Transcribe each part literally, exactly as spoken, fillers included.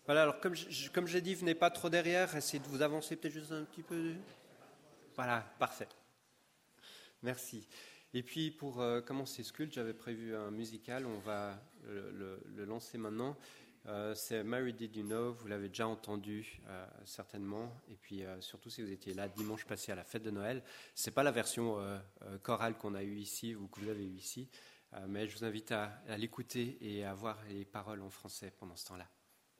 Voilà, alors comme je, comme je l'ai dit, venez pas trop derrière, essayez de vous avancer peut-être juste un petit peu. Voilà, parfait. Merci. Et puis pour euh, commencer ce culte, j'avais prévu un musical, on va le, le, le lancer maintenant. Euh, c'est Mary Did You Know, vous l'avez déjà entendu euh, certainement, et puis euh, surtout si vous étiez là dimanche passé à la fête de Noël. C'est pas la version euh, euh, chorale qu'on a eue ici ou que vous avez eue ici, euh, mais je vous invite à, à l'écouter et à voir les paroles en français pendant ce temps-là.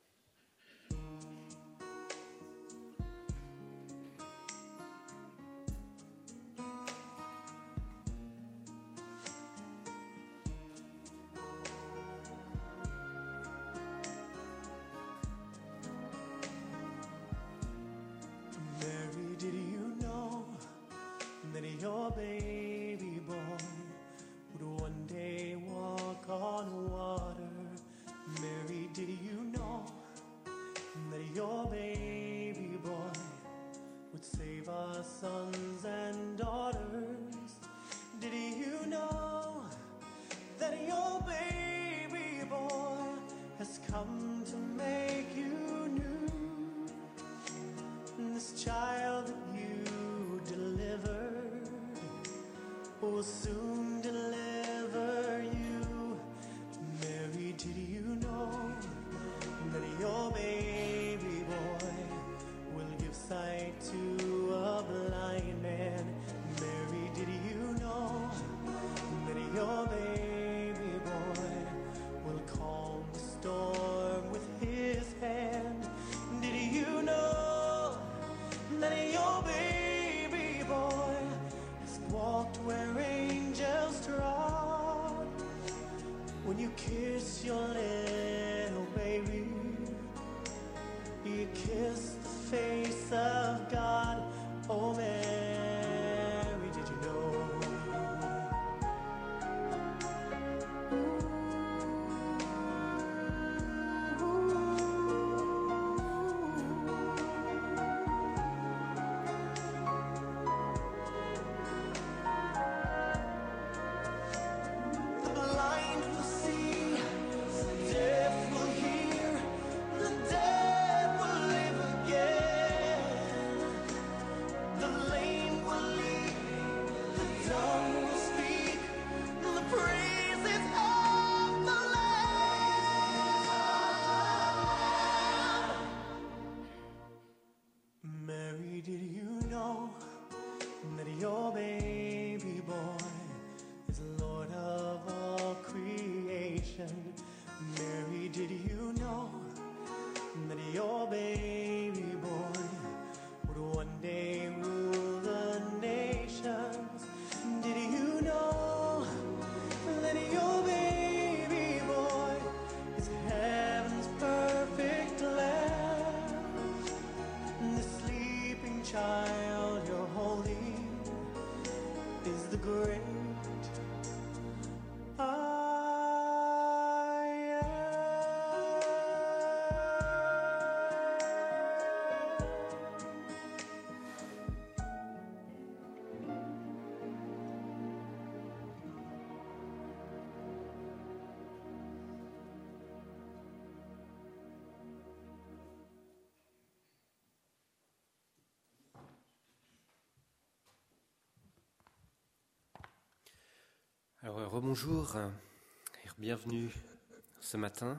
Alors, rebonjour et bienvenue ce matin.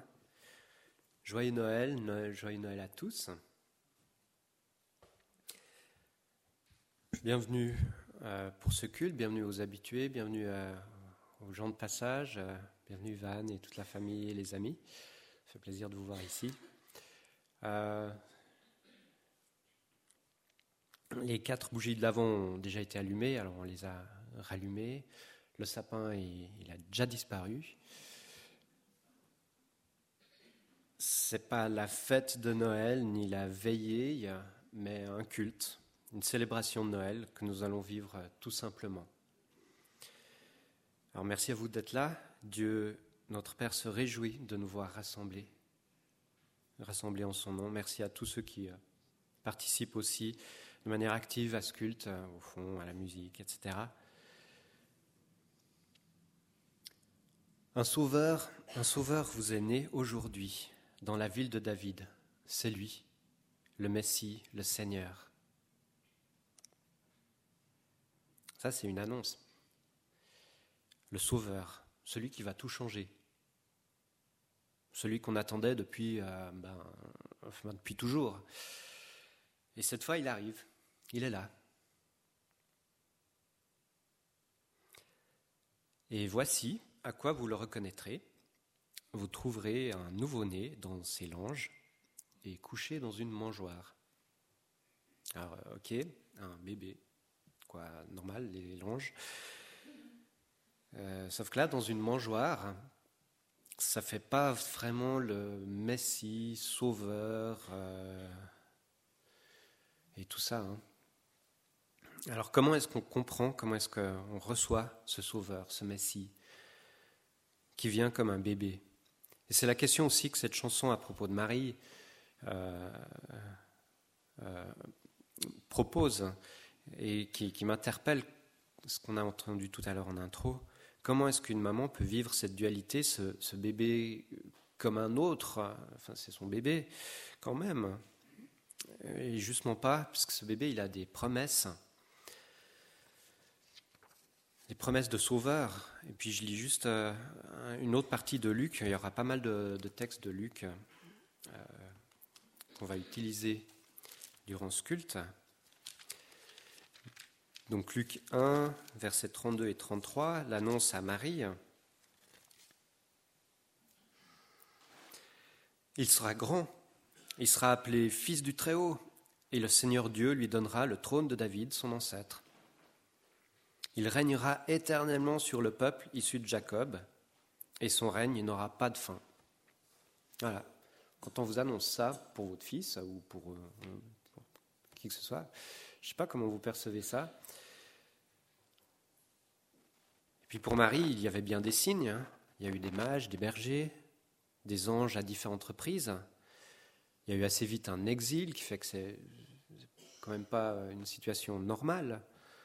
Joyeux Noël, Noël, joyeux Noël à tous. Bienvenue euh, pour ce culte, bienvenue aux habitués, bienvenue euh, aux gens de passage, euh, bienvenue Van et toute la famille et les amis. Ça fait plaisir de vous voir ici. Euh, les quatre bougies de l'Avent ont déjà été allumées, alors on les a rallumées. Le sapin, il, il a déjà disparu. C'est pas la fête de Noël ni la veillée, mais un culte, une célébration de Noël que nous allons vivre tout simplement. Alors merci à vous d'être là. Dieu, notre Père, se réjouit de nous voir rassemblés, rassemblés en son nom. Merci à tous ceux qui participent aussi de manière active à ce culte, au fond, à la musique, et cetera. Un sauveur, un sauveur vous est né aujourd'hui dans la ville de David, c'est lui, le Messie, le Seigneur. Ça, c'est une annonce. Le Sauveur, celui qui va tout changer. Celui qu'on attendait depuis, euh, ben, enfin, depuis toujours. Et cette fois, il arrive. Il est là. Et voici à quoi vous le reconnaîtrez. Vous trouverez un nouveau-né dans ses langes et couché dans une mangeoire. Alors, ok, un bébé, quoi, normal, les langes. Euh, sauf que là, dans une mangeoire, ça ne fait pas vraiment le Messie, Sauveur euh, et tout ça. Hein. Alors, comment est-ce qu'on comprend, comment est-ce qu'on reçoit ce Sauveur, ce Messie, qui vient comme un bébé ? Et c'est la question aussi que cette chanson à propos de Marie euh, euh, propose et qui, qui m'interpelle, ce qu'on a entendu tout à l'heure en intro. Comment est-ce qu'une maman peut vivre cette dualité, ce, ce bébé comme un autre, enfin c'est son bébé quand même, et justement pas, puisque ce bébé il a des promesses, des promesses de sauveur. Et puis je lis juste euh, une autre partie de Luc, il y aura pas mal de, de textes de Luc euh, qu'on va utiliser durant ce culte. Donc Luc un, versets trente-deux et trente-trois, l'annonce à Marie. Il sera grand, il sera appelé Fils du Très-Haut, et le Seigneur Dieu lui donnera le trône de David, son ancêtre. Il régnera éternellement sur le peuple issu de Jacob, et son règne n'aura pas de fin. Voilà. Quand on vous annonce ça pour votre fils ou pour, euh, pour qui que ce soit, je ne sais pas comment vous percevez ça. Et puis pour Marie, il y avait bien des signes. Hein. Il y a eu des mages, des bergers, des anges à différentes reprises. Il y a eu assez vite un exil qui fait que c'est quand même pas une situation normale.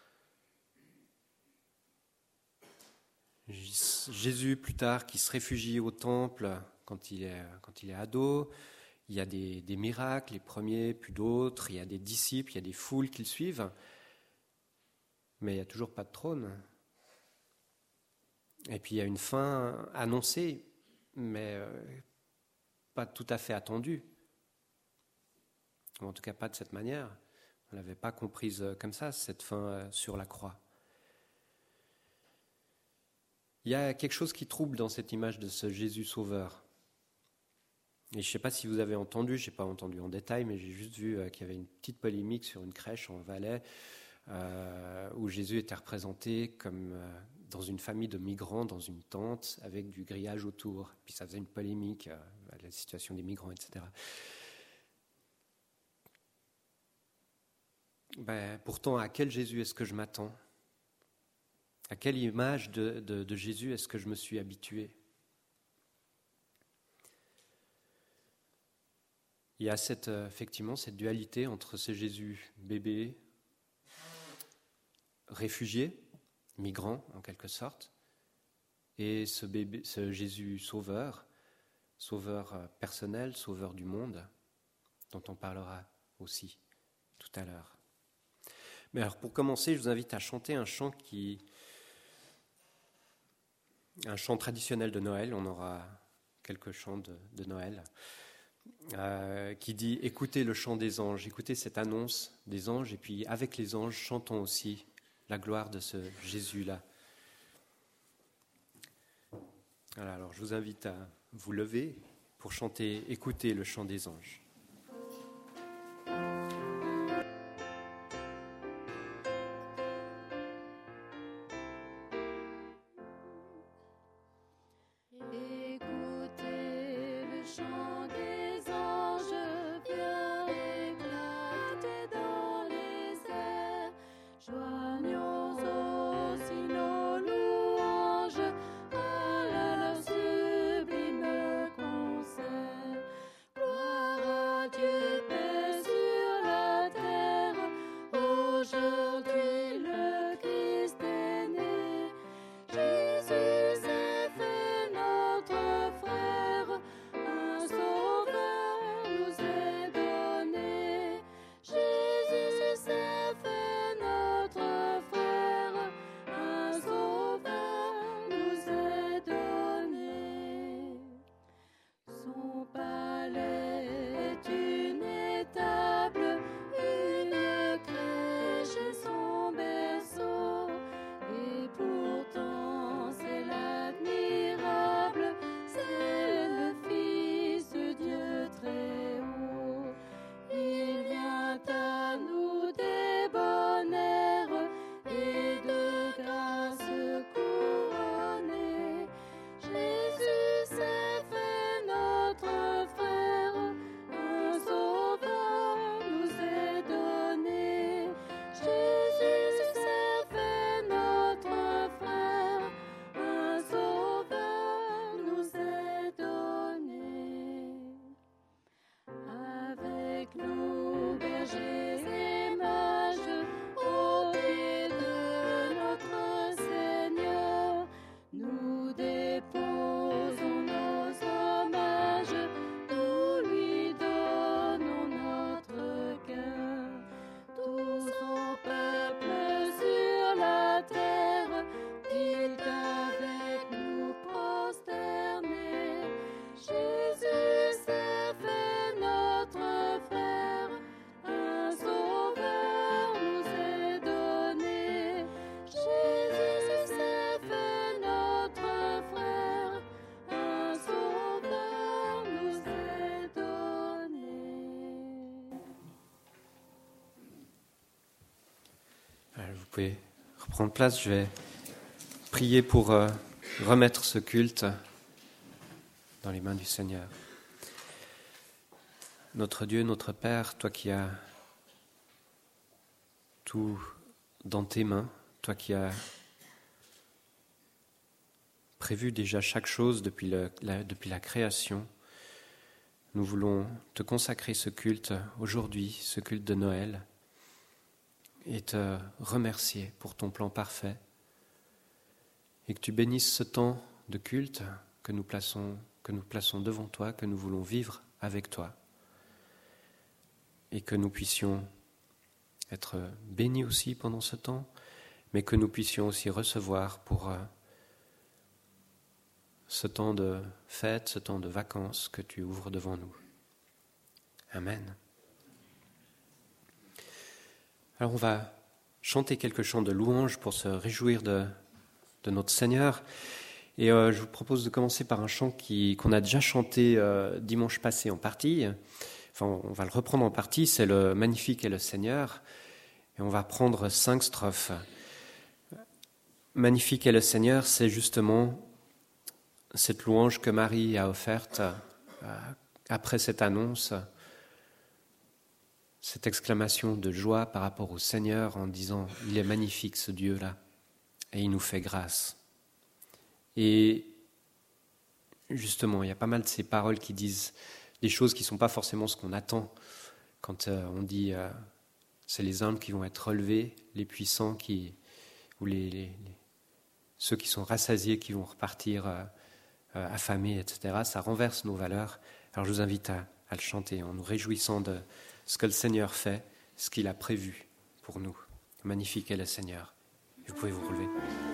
Jésus, plus tard, qui se réfugie au temple quand il est, quand il est ado. Il y a des, des miracles, les premiers, puis d'autres. Il y a des disciples, il y a des foules qui le suivent. Mais il n'y a toujours pas de trône. Et puis il y a une fin annoncée, mais pas tout à fait attendue. Ou en tout cas pas de cette manière. On ne l'avait pas comprise comme ça, cette fin sur la croix. Il y a quelque chose qui trouble dans cette image de ce Jésus sauveur. Et je ne sais pas si vous avez entendu, je n'ai pas entendu en détail, mais j'ai juste vu qu'il y avait une petite polémique sur une crèche en Valais euh, où Jésus était représenté comme euh, dans une famille de migrants, dans une tente, avec du grillage autour. Puis ça faisait une polémique euh, à la situation des migrants, et cetera. Ben, pourtant, à quel Jésus est-ce que je m'attends ? À quelle image de, de, de Jésus est-ce que je me suis habitué ? Il y a cette, effectivement cette dualité entre ce Jésus bébé, réfugié, migrant en quelque sorte, et ce, bébé, ce Jésus sauveur, sauveur personnel, sauveur du monde, dont on parlera aussi tout à l'heure. Mais alors pour commencer, je vous invite à chanter un chant qui... un chant traditionnel de Noël, on aura quelques chants de, de Noël, euh, qui dit « Écoutez le chant des anges », écoutez cette annonce des anges, et puis avec les anges, chantons aussi la gloire de ce Jésus-là. Voilà, alors je vous invite à vous lever pour chanter « Écoutez le chant des anges ». Jésus s'est fait notre frère, un sauveur. pouvez reprendre place. Je vais prier pour euh, remettre ce culte dans les mains du Seigneur. Notre Dieu, notre Père, toi qui as tout dans tes mains, toi qui as prévu déjà chaque chose depuis, le, la, depuis la création, nous voulons te consacrer ce culte aujourd'hui, ce culte de Noël, et te remercier pour ton plan parfait, et que tu bénisses ce temps de culte que nous plaçons, que nous plaçons devant toi, que nous voulons vivre avec toi, et que nous puissions être bénis aussi pendant ce temps, mais que nous puissions aussi recevoir pour euh, ce temps de fête, ce temps de vacances que tu ouvres devant nous. Amen. Alors on va chanter quelques chants de louange pour se réjouir de, de notre Seigneur. Et euh, je vous propose de commencer par un chant qui, qu'on a déjà chanté euh, dimanche passé en partie. Enfin, on va le reprendre en partie, c'est le Magnifique est le Seigneur. Et on va prendre cinq strophes. Magnifique est le Seigneur, c'est justement cette louange que Marie a offerte après cette annonce, cette exclamation de joie par rapport au Seigneur en disant « Il est magnifique ce Dieu-là et il nous fait grâce ». Et justement, il y a pas mal de ces paroles qui disent des choses qui ne sont pas forcément ce qu'on attend quand on dit euh, c'est les humbles qui vont être relevés, les puissants qui, ou les, les, les, ceux qui sont rassasiés qui vont repartir euh, euh, affamés, et cetera. Ça renverse nos valeurs. Alors je vous invite à, à le chanter en nous réjouissant de ce que le Seigneur fait, ce qu'il a prévu pour nous. Magnifique est le Seigneur. Vous pouvez vous relever.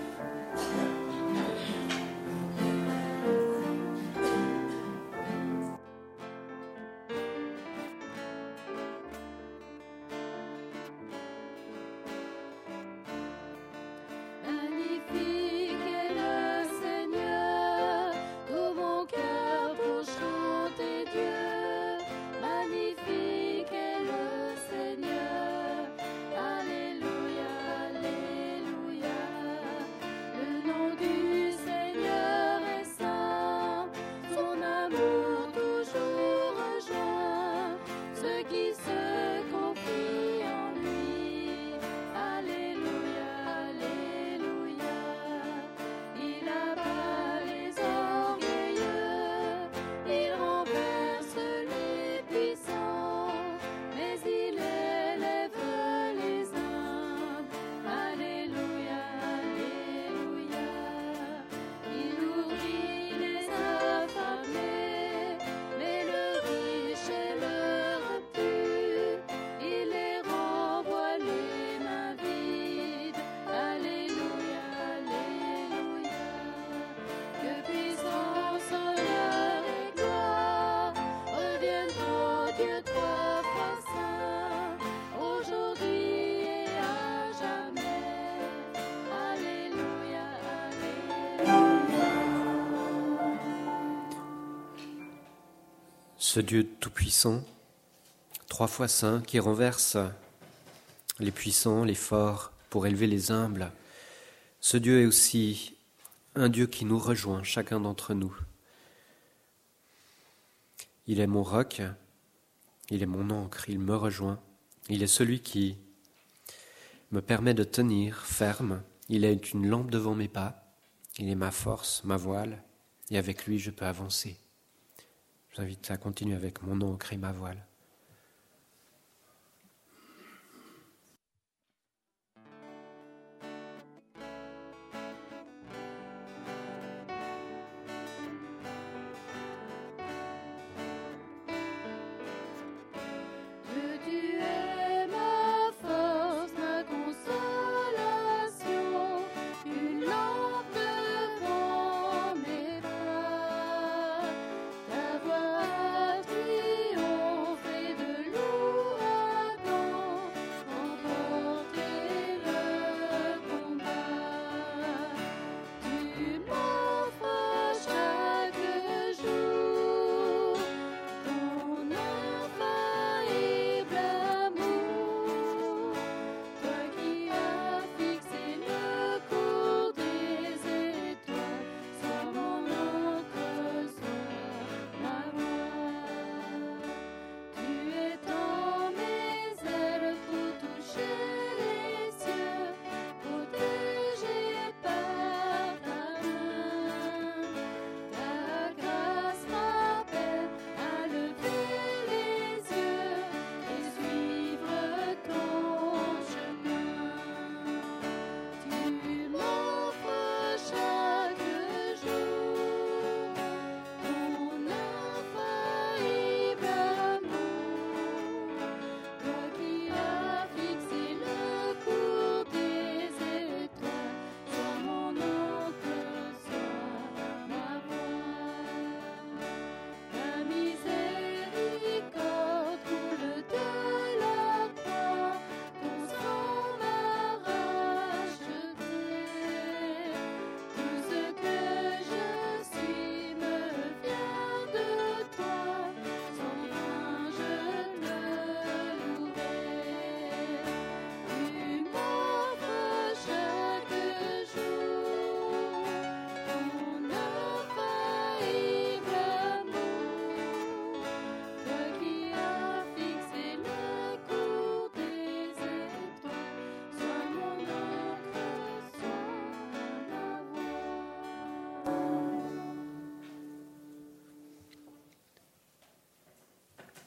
Ce Dieu tout-puissant, trois fois saint, qui renverse les puissants, les forts, pour élever les humbles. Ce Dieu est aussi un Dieu qui nous rejoint, chacun d'entre nous. Il est mon roc, il est mon ancre, il me rejoint. Il est celui qui me permet de tenir ferme. Il est une lampe devant mes pas. Il est ma force, ma voile, et avec lui je peux avancer. Je vous invite à continuer avec mon ancre et ma voile. Ta voix triomphe.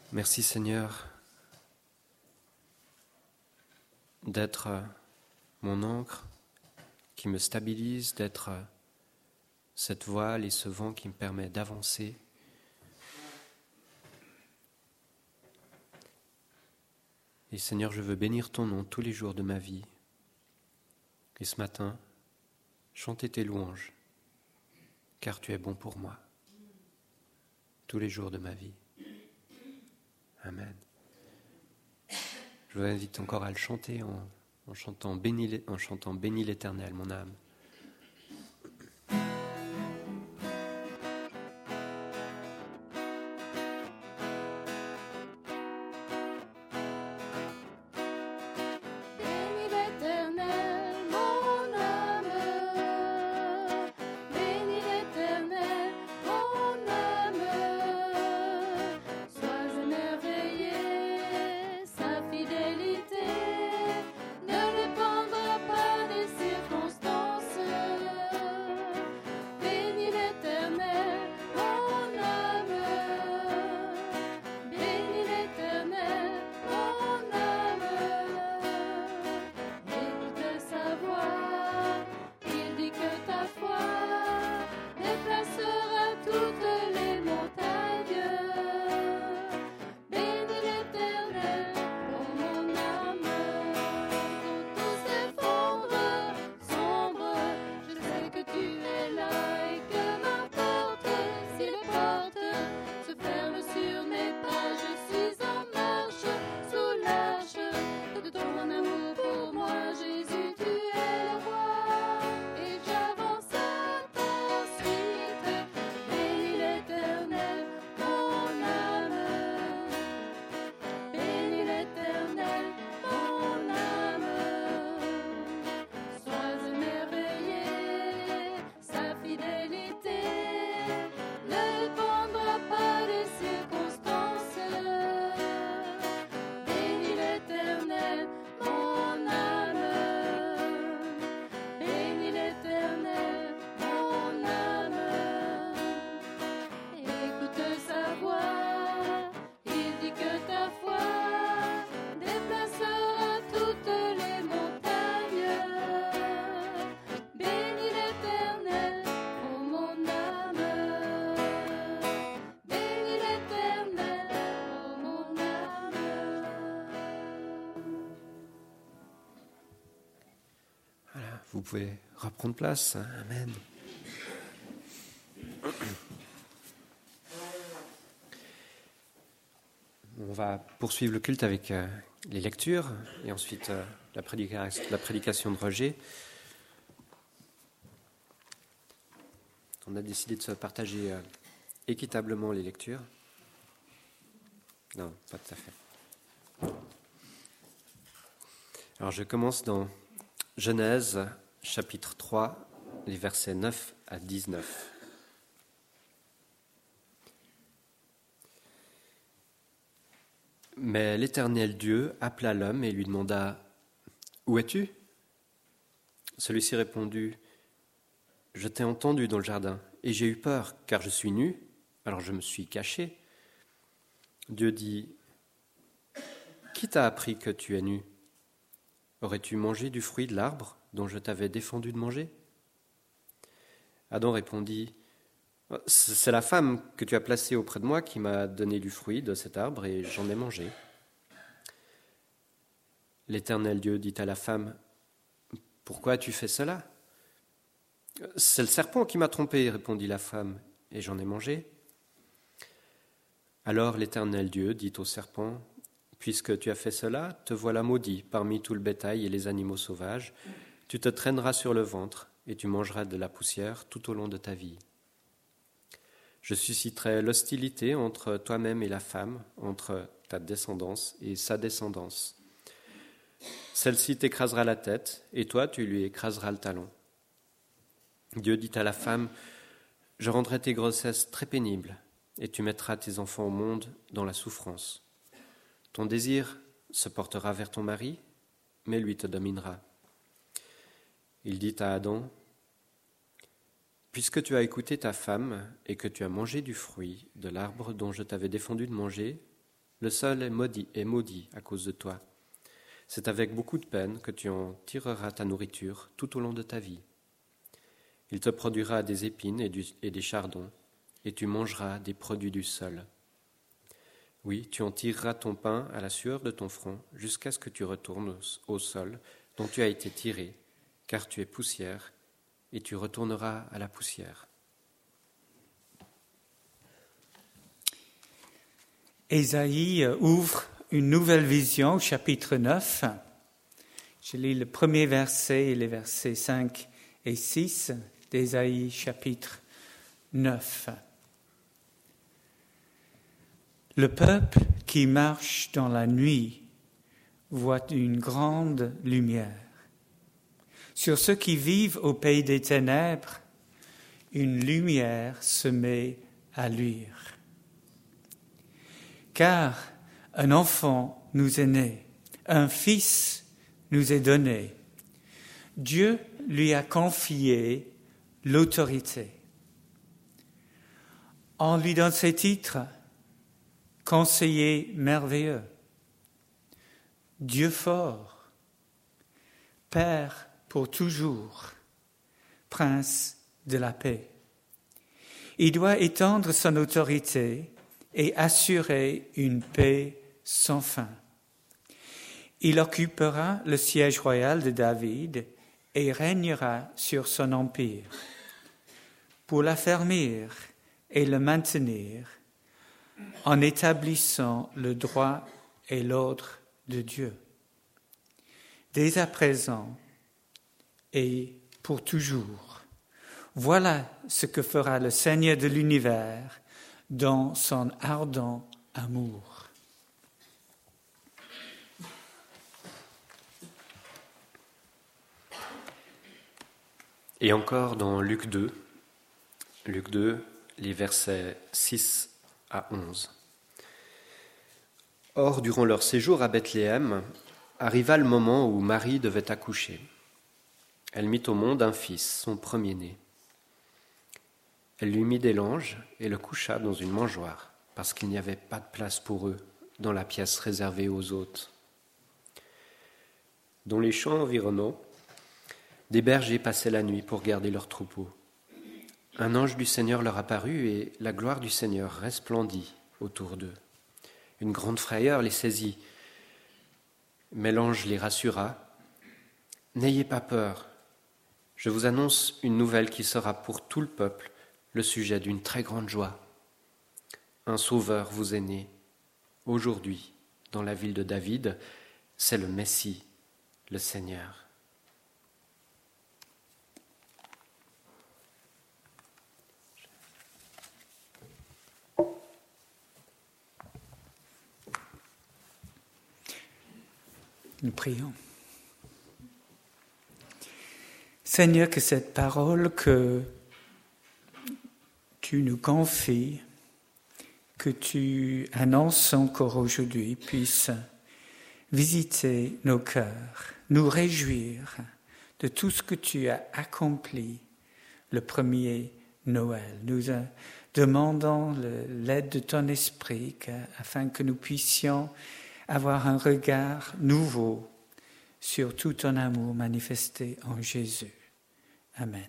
Merci Seigneur d'être mon ancre qui me stabilise, d'être cette voile et ce vent qui me permet d'avancer. Et Seigneur, je veux bénir ton nom tous les jours de ma vie. Et ce matin, chanter tes louanges, car tu es bon pour moi, tous les jours de ma vie. Amen. Je vous invite encore à le chanter en, en chantant béni, en chantant béni l'Éternel, mon âme. Vous pouvez reprendre place. Amen. On va poursuivre le culte avec euh, les lectures et ensuite euh, la, prédica- la prédication de Roger. On a décidé de se partager euh, équitablement les lectures. Non, pas tout à fait. Alors je commence dans Genèse, chapitre trois, les versets neuf à dix-neuf. Mais l'Éternel Dieu appela l'homme et lui demanda « Où es-tu » Celui-ci répondit « Je t'ai entendu dans le jardin, et j'ai eu peur, car je suis nu, alors je me suis caché. » Dieu dit « Qui t'a appris que tu es nu ? Aurais-tu mangé du fruit de l'arbre dont je t'avais défendu de manger ?» Adam répondit « C'est la femme que tu as placée auprès de moi qui m'a donné du fruit de cet arbre et j'en ai mangé. » L'Éternel Dieu dit à la femme « Pourquoi as-tu fait cela ?»« C'est le serpent qui m'a trompé, répondit la femme, et j'en ai mangé. » Alors l'Éternel Dieu dit au serpent « Puisque tu as fait cela, te voilà maudit parmi tout le bétail et les animaux sauvages. Tu te traîneras sur le ventre et tu mangeras de la poussière tout au long de ta vie. Je susciterai l'hostilité entre toi-même et la femme, entre ta descendance et sa descendance. Celle-ci t'écrasera la tête et toi tu lui écraseras le talon. » Dieu dit à la femme « Je rendrai tes grossesses très pénibles et tu mettras tes enfants au monde dans la souffrance. Ton désir se portera vers ton mari, mais lui te dominera. » Il dit à Adam, « Puisque tu as écouté ta femme et que tu as mangé du fruit de l'arbre dont je t'avais défendu de manger, Le sol est maudit, est maudit à cause de toi. C'est avec beaucoup de peine que tu en tireras ta nourriture tout au long de ta vie. Il te produira des épines et, du, et des chardons, et tu mangeras des produits du sol. Oui, tu en tireras ton pain à la sueur de ton front, jusqu'à ce que tu retournes au, au sol dont tu as été tiré, car tu es poussière, et tu retourneras à la poussière. Ésaïe ouvre une nouvelle vision au chapitre neuf. Je lis le premier verset et les versets cinq et six d'Ésaïe chapitre neuf. Le peuple qui marche dans la nuit voit une grande lumière. Sur ceux qui vivent au pays des ténèbres, une lumière se met à luire. Car un enfant nous est né, un fils nous est donné. Dieu lui a confié l'autorité. On lui donne ces titres: Conseiller merveilleux, Dieu fort, Père pour toujours, Prince de la paix. Il doit étendre son autorité et assurer une paix sans fin. Il occupera le siège royal de David et régnera sur son empire. Pour l'affermir et le maintenir, en établissant le droit et l'ordre de Dieu. Dès à présent et pour toujours, voilà ce que fera le Seigneur de l'univers dans son ardent amour. Et encore dans Luc deux, Luc deux, les versets six à onze. Or, durant leur séjour à Bethléem, arriva le moment où Marie devait accoucher. Elle mit au monde un fils, son premier-né. Elle lui mit des langes et le coucha dans une mangeoire, parce qu'il n'y avait pas de place pour eux dans la pièce réservée aux hôtes. Dans les champs environnants, des bergers passaient la nuit pour garder leurs troupeaux. Un ange du Seigneur leur apparut et la gloire du Seigneur resplendit autour d'eux. Une grande frayeur les saisit. Mais l'ange les rassura. « N'ayez pas peur. Je vous annonce une nouvelle qui sera pour tout le peuple le sujet d'une très grande joie. Un sauveur vous est né. Aujourd'hui, dans la ville de David, c'est le Messie, le Seigneur. » Nous prions. Seigneur, que cette parole que tu nous confies, que tu annonces encore aujourd'hui, puisse visiter nos cœurs, nous réjouir de tout ce que tu as accompli le premier Noël. Nous demandons l'aide de ton esprit afin que nous puissions avoir un regard nouveau sur tout ton amour manifesté en Jésus. Amen.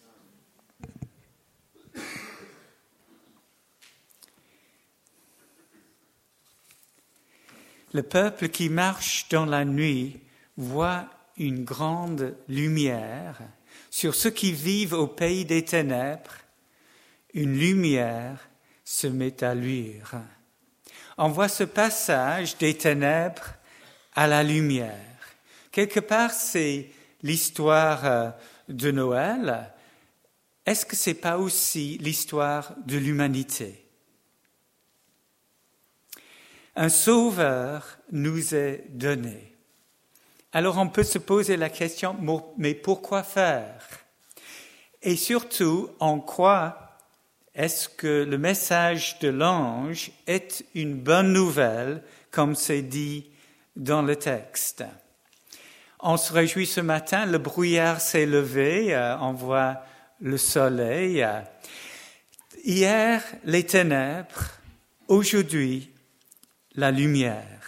Le peuple qui marche dans la nuit voit une grande lumière. Sur ceux qui vivent au pays des ténèbres, une lumière se met à luire. On voit ce passage des ténèbres à la lumière. Quelque part, c'est l'histoire de Noël. Est-ce que ce n'est pas aussi l'histoire de l'humanité? Un sauveur nous est donné. Alors on peut se poser la question, mais pourquoi faire? Et surtout, en quoi est-ce que le message de l'ange est une bonne nouvelle, comme c'est dit dans le texte? On se réjouit ce matin, le brouillard s'est levé, on voit le soleil. Hier, les ténèbres, aujourd'hui, la lumière.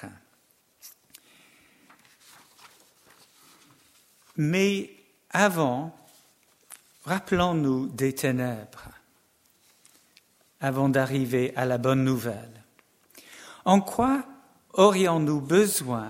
Mais avant, rappelons-nous des ténèbres, avant d'arriver à la bonne nouvelle. En quoi aurions-nous besoin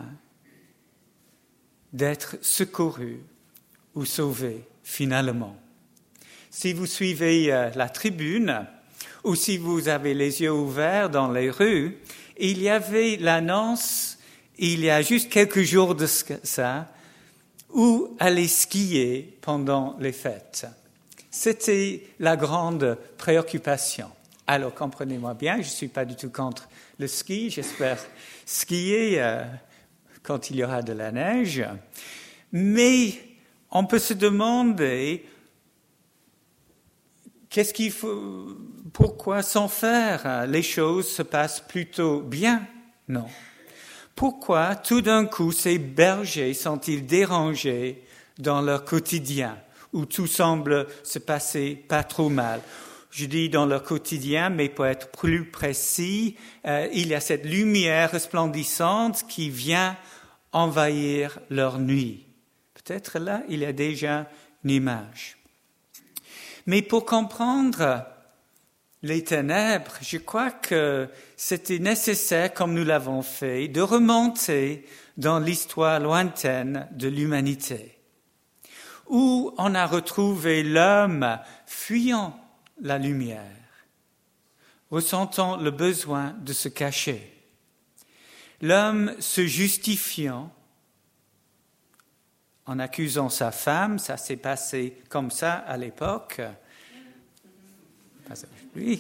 d'être secourus ou sauvés finalement? Si vous suivez euh, la tribune ou si vous avez les yeux ouverts dans les rues, il y avait l'annonce, il y a juste quelques jours de ça, où aller skier pendant les fêtes. C'était la grande préoccupation. Alors, comprenez-moi bien, je ne suis pas du tout contre le ski. J'espère skier euh, quand il y aura de la neige. Mais on peut se demander, qu'est-ce qu'il faut, pourquoi sans faire? Les choses se passent plutôt bien? Non. Pourquoi tout d'un coup ces bergers sont-ils dérangés dans leur quotidien, où tout semble se passer pas trop mal? Je dis dans leur quotidien, mais pour être plus précis, euh, il y a cette lumière resplendissante qui vient envahir leur nuit. Peut-être là, il y a déjà une image. Mais pour comprendre les ténèbres, je crois que c'était nécessaire, comme nous l'avons fait, de remonter dans l'histoire lointaine de l'humanité, où on a retrouvé l'homme fuyant la lumière, ressentant le besoin de se cacher, l'homme se justifiant en accusant sa femme. Ça s'est passé comme ça à l'époque. Oui.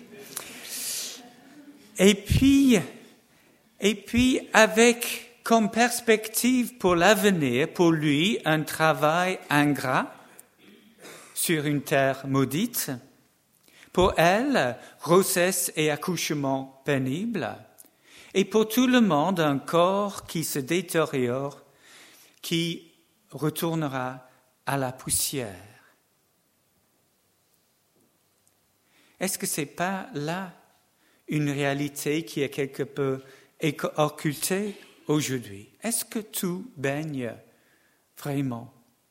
Et puis, et puis avec comme perspective pour l'avenir, pour lui, un travail ingrat sur une terre maudite. Pour elle, grossesse et accouchement pénible. Et pour tout le monde, un corps qui se détériore, qui retournera à la poussière. Est-ce que ce n'est pas là une réalité qui est quelque peu occultée aujourd'hui? Est-ce que tout baigne vraiment?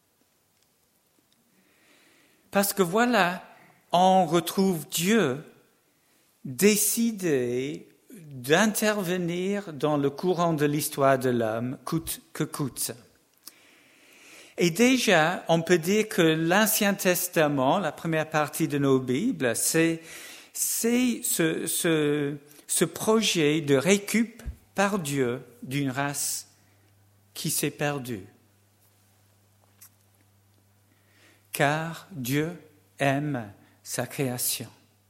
Parce que voilà, on retrouve Dieu décidé d'intervenir dans le courant de l'histoire de l'homme, coûte que coûte. Et déjà, on peut dire que l'Ancien Testament, la première partie de nos Bibles, c'est, c'est ce, ce, ce projet de récup par Dieu d'une race qui s'est perdue. Car Dieu aime sa création.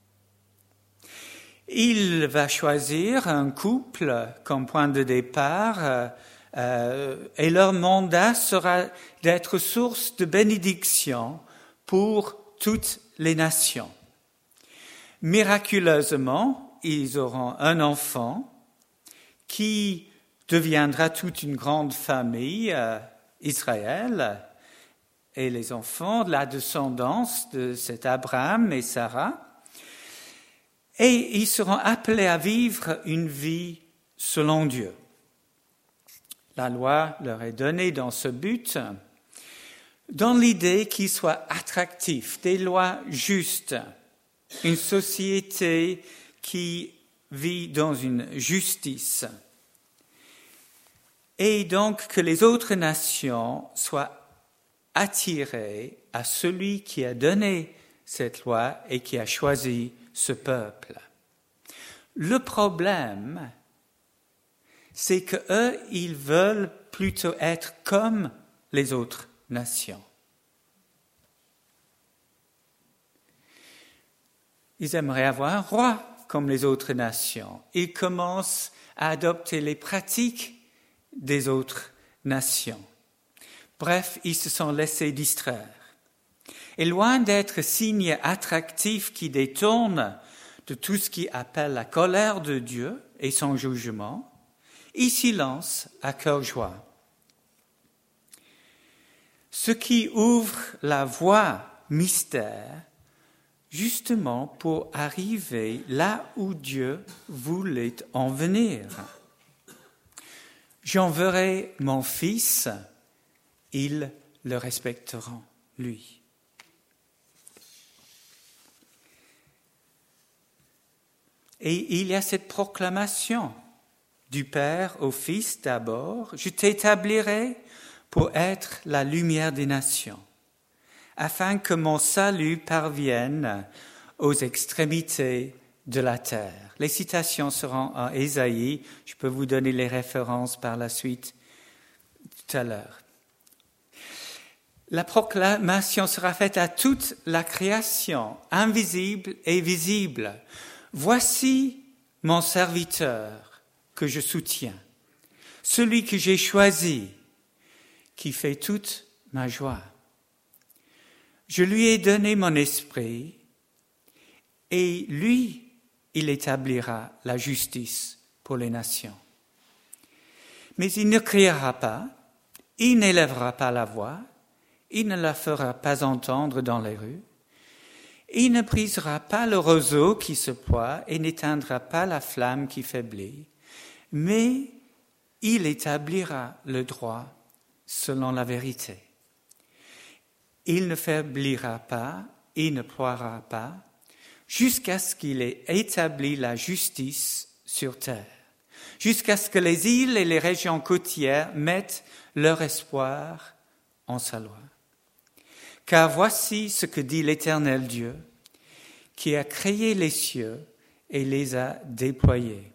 Il va choisir un couple comme point de départ euh, euh, et leur mandat sera d'être source de bénédiction pour toutes les nations. Miraculeusement, ils auront un enfant qui deviendra toute une grande famille, euh, Israël, et les enfants de la descendance de cet Abraham et Sarah. Et ils seront appelés à vivre une vie selon Dieu. La loi leur est donnée dans ce but, dans l'idée qu'ils soient attractifs, des lois justes, une société qui vit dans une justice. Et donc que les autres nations soient attirées à celui qui a donné cette loi et qui a choisi ce peuple. Le problème, c'est que eux, ils veulent plutôt être comme les autres nations. Ils aimeraient avoir un roi comme les autres nations. Ils commencent à adopter les pratiques des autres nations. Bref, ils se sont laissés distraire. Et loin d'être signe attractif qui détourne de tout ce qui appelle la colère de Dieu et son jugement, ils s'y lancent à cœur joie. Ce qui ouvre la voie mystère, justement pour arriver là où Dieu voulait en venir. J'enverrai mon Fils, ils le respecteront, lui. Et il y a cette proclamation du Père au Fils d'abord, « Je t'établirai pour être la lumière des nations, afin que mon salut parvienne aux extrémités de la terre. » Les citations seront en Ésaïe, je peux vous donner les références par la suite tout à l'heure. La proclamation sera faite à toute la création, invisible et visible. Voici mon serviteur que je soutiens, celui que j'ai choisi, qui fait toute ma joie. Je lui ai donné mon esprit, et lui, il établira la justice pour les nations. Mais il ne criera pas, il n'élèvera pas la voix, il ne la fera pas entendre dans les rues. Il ne brisera pas le roseau qui se ploie et n'éteindra pas la flamme qui faiblit, mais il établira le droit selon la vérité. Il ne faiblira pas, il ne ploiera pas, jusqu'à ce qu'il ait établi la justice sur terre, jusqu'à ce que les îles et les régions côtières mettent leur espoir en sa loi. Car voici ce que dit l'Éternel Dieu, qui a créé les cieux et les a déployés.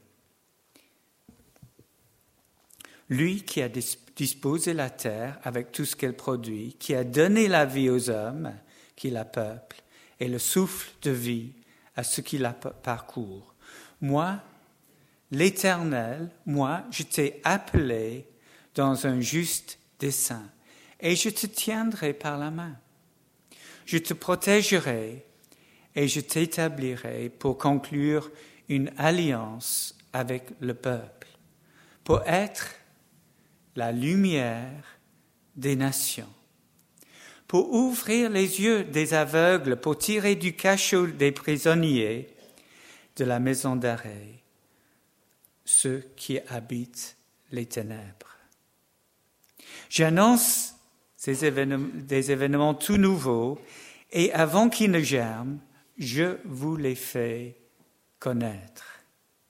Lui qui a disposé la terre avec tout ce qu'elle produit, qui a donné la vie aux hommes qui la peuplent et le souffle de vie à ceux qui la parcourent. Moi, l'Éternel, moi, je t'ai appelé dans un juste dessein et je te tiendrai par la main. Je te protégerai et je t'établirai pour conclure une alliance avec le peuple, pour être la lumière des nations, pour ouvrir les yeux des aveugles, pour tirer du cachot des prisonniers de la maison d'arrêt ceux qui habitent les ténèbres. J'annonce ces événements, des événements tout nouveaux, et avant qu'ils ne germent, je vous les fais connaître.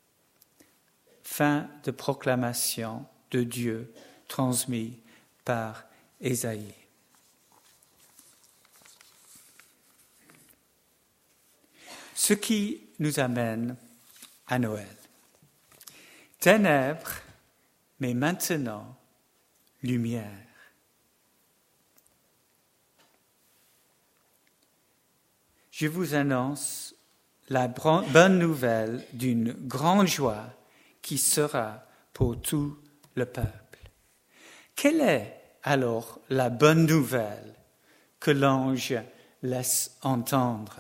Fin de proclamation de Dieu transmis par Ésaïe. Ce qui nous amène à Noël. Ténèbres, mais maintenant lumière. Je vous annonce la bonne nouvelle d'une grande joie qui sera pour tout le peuple. Quelle est alors la bonne nouvelle que l'ange laisse entendre?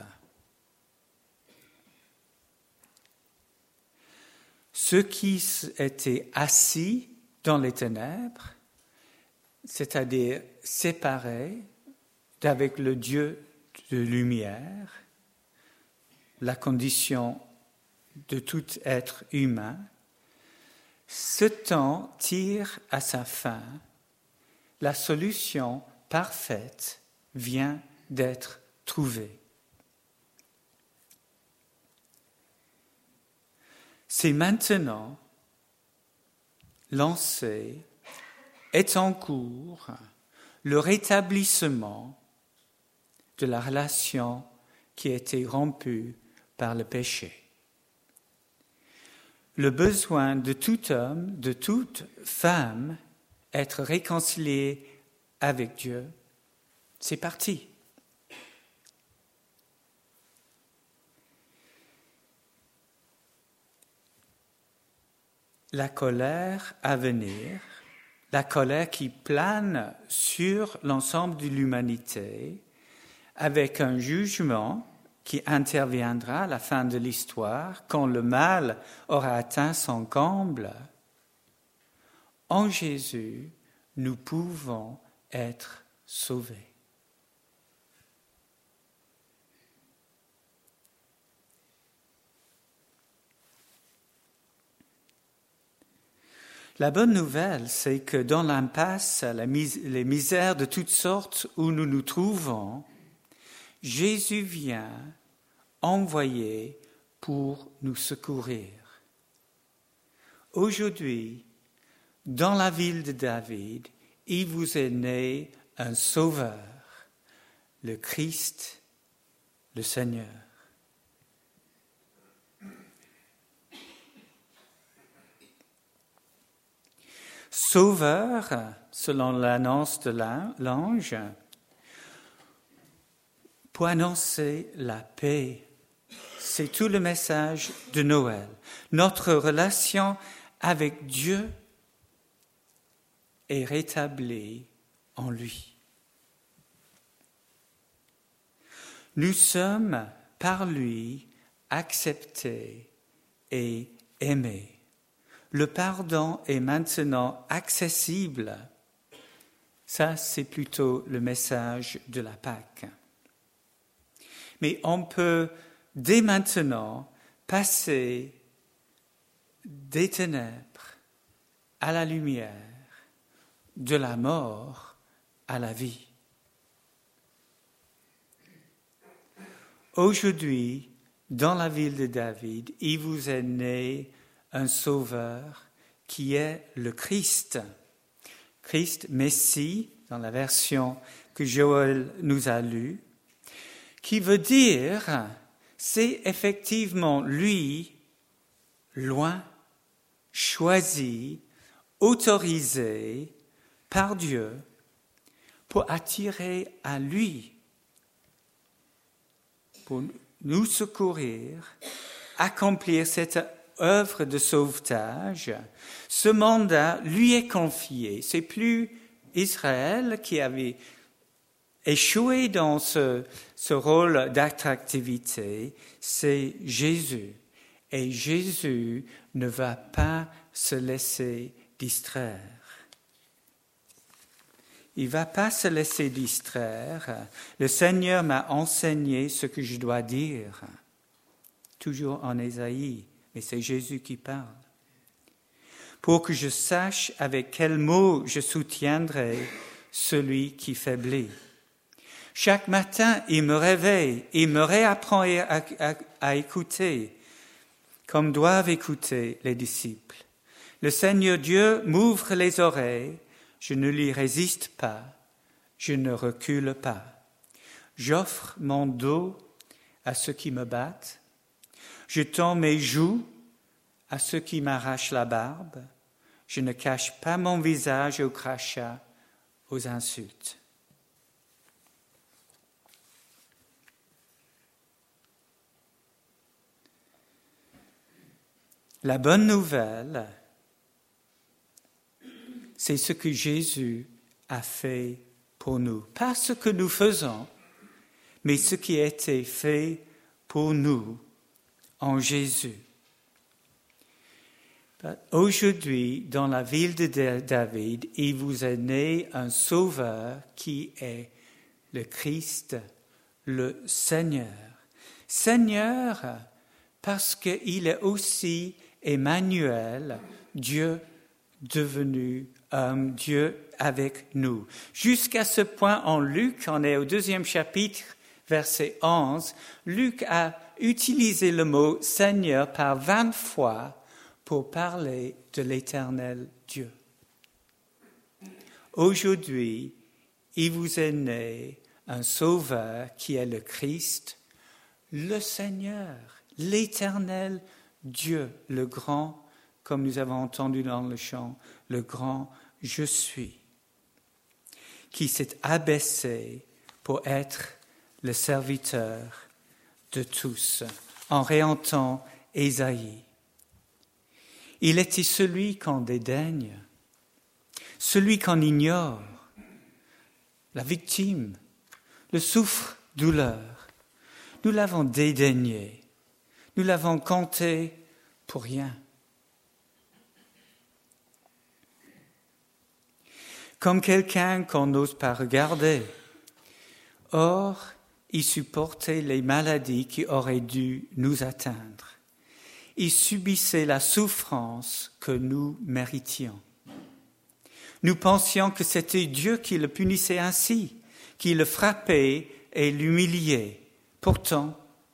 Ceux qui étaient assis dans les ténèbres, c'est-à-dire séparés d'avec le Dieu de lumière, la condition de tout être humain, ce temps tire à sa fin, la solution parfaite vient d'être trouvée. C'est maintenant lancé, est en cours, le rétablissement de la relation qui a été rompue par le péché. Le besoin de tout homme, de toute femme, être réconcilié avec Dieu, c'est parti. La colère à venir, la colère qui plane sur l'ensemble de l'humanité, avec un jugement qui interviendra à la fin de l'histoire, quand le mal aura atteint son comble. En Jésus, nous pouvons être sauvés. La bonne nouvelle, c'est que dans l'impasse, la mis- les misères de toutes sortes où nous nous trouvons, Jésus vient envoyer pour nous secourir. Aujourd'hui, dans la ville de David, il vous est né un sauveur, le Christ, le Seigneur. Sauveur, selon l'annonce de l'ange, pour annoncer la paix. C'est tout le message de Noël. Notre relation avec Dieu est rétablie en lui. Nous sommes par lui acceptés et aimés. Le pardon est maintenant accessible. Ça, c'est plutôt le message de la Pâque. Mais on peut dès maintenant passer des ténèbres à la lumière, de la mort à la vie. Aujourd'hui, dans la ville de David, il vous est né un sauveur qui est le Christ. Christ, Messie, dans la version que Joël nous a lue, qui veut dire, c'est effectivement lui, loin, choisi, autorisé par Dieu pour attirer à lui, pour nous secourir, accomplir cette œuvre de sauvetage. Ce mandat lui est confié. C'est plus Israël qui avait échoué dans ce, ce rôle d'attractivité, c'est Jésus. Et Jésus ne va pas se laisser distraire. Il ne va pas se laisser distraire. Le Seigneur m'a enseigné ce que je dois dire. Toujours en Ésaïe, mais c'est Jésus qui parle. Pour que je sache avec quels mots je soutiendrai celui qui faiblit. Chaque matin, il me réveille, il me réapprend à, à, à écouter, comme doivent écouter les disciples. Le Seigneur Dieu m'ouvre les oreilles, je ne lui résiste pas, je ne recule pas. J'offre mon dos à ceux qui me battent, je tends mes joues à ceux qui m'arrachent la barbe, je ne cache pas mon visage aux crachats, aux insultes. La bonne nouvelle, c'est ce que Jésus a fait pour nous. Pas ce que nous faisons, mais ce qui a été fait pour nous en Jésus. Aujourd'hui, dans la ville de David, il vous est né un sauveur qui est le Christ, le Seigneur. Seigneur, parce qu'il est aussi Emmanuel, Dieu devenu homme, Dieu avec nous. Jusqu'à ce point, en Luc, on est au deuxième chapitre, verset onze, Luc a utilisé le mot Seigneur par vingt fois pour parler de l'Éternel Dieu. Aujourd'hui, il vous est né un Sauveur qui est le Christ, le Seigneur, l'Éternel Dieu, le grand, comme nous avons entendu dans le chant, le grand je suis, qui s'est abaissé pour être le serviteur de tous, en réentend Ésaïe. Il était celui qu'on dédaigne, celui qu'on ignore, la victime, le souffre-douleur. Nous l'avons dédaigné, nous l'avons compté pour rien. Comme quelqu'un qu'on n'ose pas regarder. Or, il supportait les maladies qui auraient dû nous atteindre. Il subissait la souffrance que nous méritions. Nous pensions que c'était Dieu qui le punissait ainsi, qui le frappait et l'humiliait. Pourtant,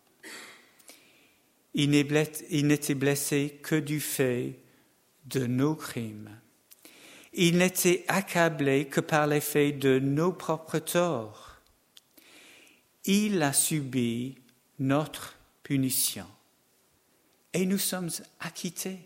il n'était blessé que du fait de nos crimes. Il n'était accablé que par l'effet de nos propres torts. Il a subi notre punition et nous sommes acquittés.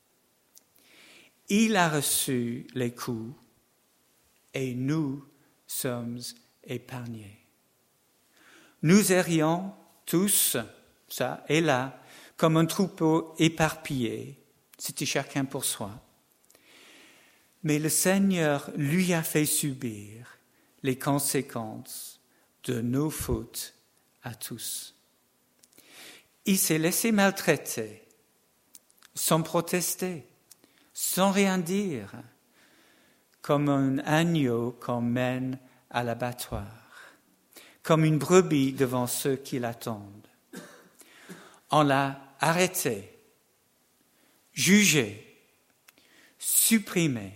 Il a reçu les coups et nous sommes épargnés. Nous errions tous, ça et là, comme un troupeau éparpillé. C'était chacun pour soi. Mais le Seigneur lui a fait subir les conséquences de nos fautes à tous. Il s'est laissé maltraiter, sans protester, sans rien dire, comme un agneau qu'on mène à l'abattoir, comme une brebis devant ceux qui l'attendent. On l'a arrêté, jugé, supprimé.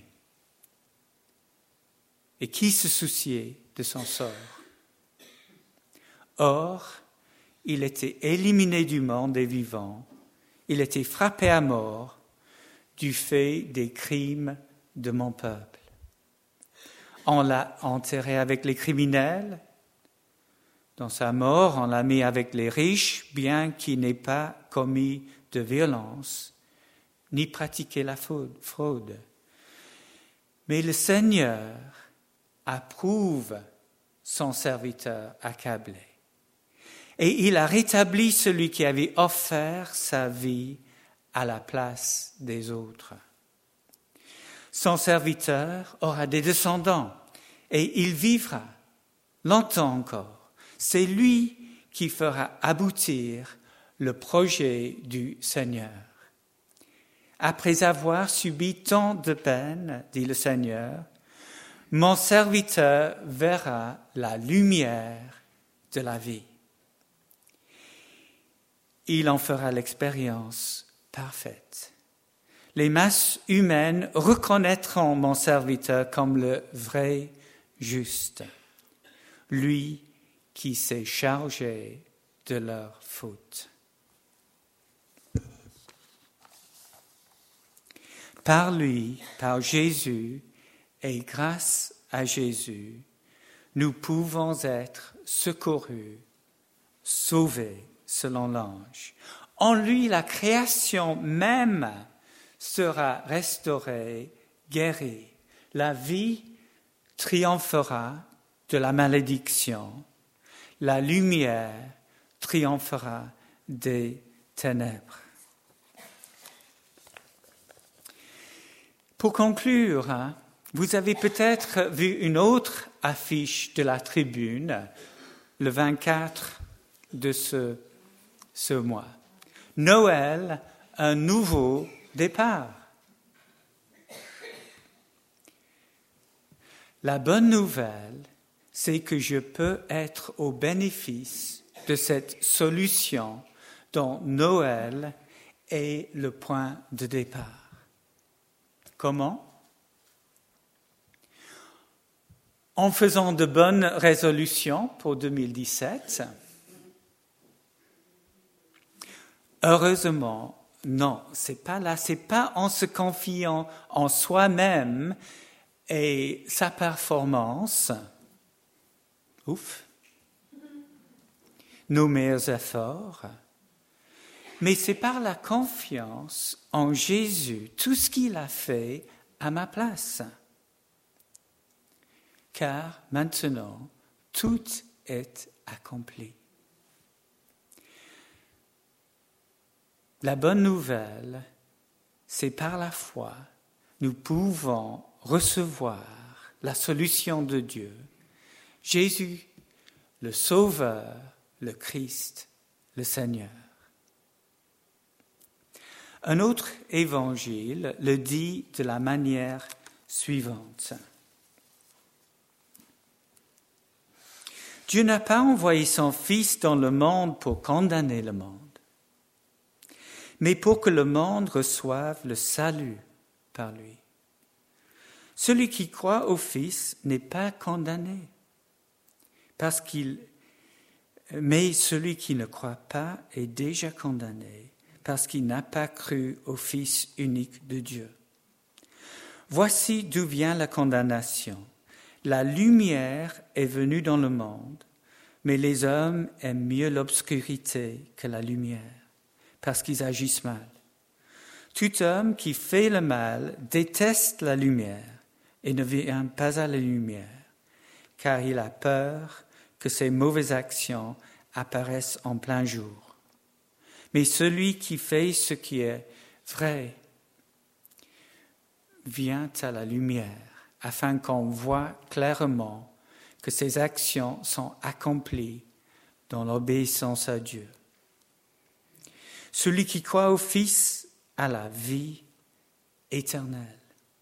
Et qui se souciait de son sort? Or, il était éliminé du monde des vivants, il était frappé à mort du fait des crimes de mon peuple. On l'a enterré avec les criminels. Dans sa mort, on l'a mis avec les riches, bien qu'il n'ait pas commis de violence, ni pratiqué la fraude. Mais le Seigneur approuve son serviteur accablé. Et il a rétabli celui qui avait offert sa vie à la place des autres. Son serviteur aura des descendants et il vivra longtemps encore. C'est lui qui fera aboutir le projet du Seigneur. Après avoir subi tant de peines, dit le Seigneur, mon serviteur verra la lumière de la vie. Il en fera l'expérience parfaite. Les masses humaines reconnaîtront mon serviteur comme le vrai juste, lui qui s'est chargé de leurs fautes. Par lui, par Jésus, et grâce à Jésus, nous pouvons être secourus, sauvés selon l'ange. En lui, la création même sera restaurée, guérie. La vie triomphera de la malédiction. La lumière triomphera des ténèbres. Pour conclure, hein, vous avez peut-être vu une autre affiche de la tribune, le vingt-quatre de ce, ce mois. Noël, un nouveau départ. La bonne nouvelle, c'est que je peux être au bénéfice de cette solution dont Noël est le point de départ. Comment? En faisant de bonnes résolutions pour deux mille dix-sept? Heureusement, non, c'est pas là, c'est pas en se confiant en soi-même et sa performance, ouf, nos meilleurs efforts, mais c'est par la confiance en Jésus, tout ce qu'il a fait à ma place. Car maintenant, tout est accompli. La bonne nouvelle, c'est par la foi, nous pouvons recevoir la solution de Dieu. Jésus, le Sauveur, le Christ, le Seigneur. Un autre évangile le dit de la manière suivante. Dieu n'a pas envoyé son Fils dans le monde pour condamner le monde, mais pour que le monde reçoive le salut par lui. Celui qui croit au Fils n'est pas condamné, parce qu'il, mais celui qui ne croit pas est déjà condamné, parce qu'il n'a pas cru au Fils unique de Dieu. Voici d'où vient la condamnation. La lumière est venue dans le monde, mais les hommes aiment mieux l'obscurité que la lumière, parce qu'ils agissent mal. Tout homme qui fait le mal déteste la lumière et ne vient pas à la lumière, car il a peur que ses mauvaises actions apparaissent en plein jour. Mais celui qui fait ce qui est vrai vient à la lumière, afin qu'on voie clairement que ses actions sont accomplies dans l'obéissance à Dieu. Celui qui croit au Fils a la vie éternelle.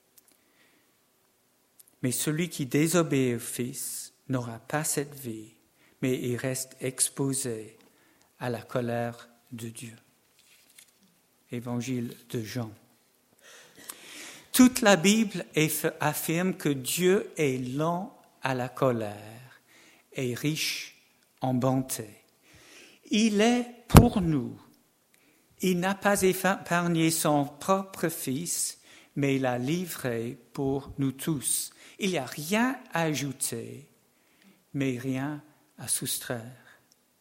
Mais celui qui désobéit au Fils n'aura pas cette vie, mais il reste exposé à la colère de Dieu. Évangile de Jean. Toute la Bible affirme que Dieu est lent à la colère et riche en bonté. Il est pour nous. Il n'a pas épargné son propre Fils, mais il l'a livré pour nous tous. Il n'y a rien à ajouter, mais rien à soustraire.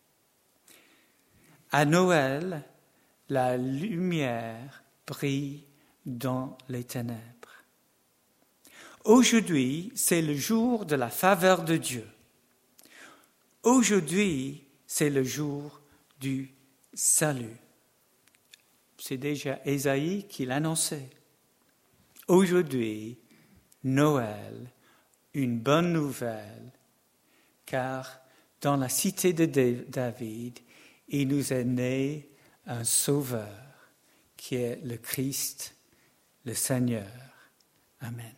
À Noël, la lumière brille dans les ténèbres. Aujourd'hui, c'est le jour de la faveur de Dieu. Aujourd'hui, c'est le jour du salut. C'est déjà Ésaïe qui l'annonçait. Aujourd'hui, Noël, une bonne nouvelle, car dans la cité de David, il nous est né un sauveur qui est le Christ, le Seigneur. Amen.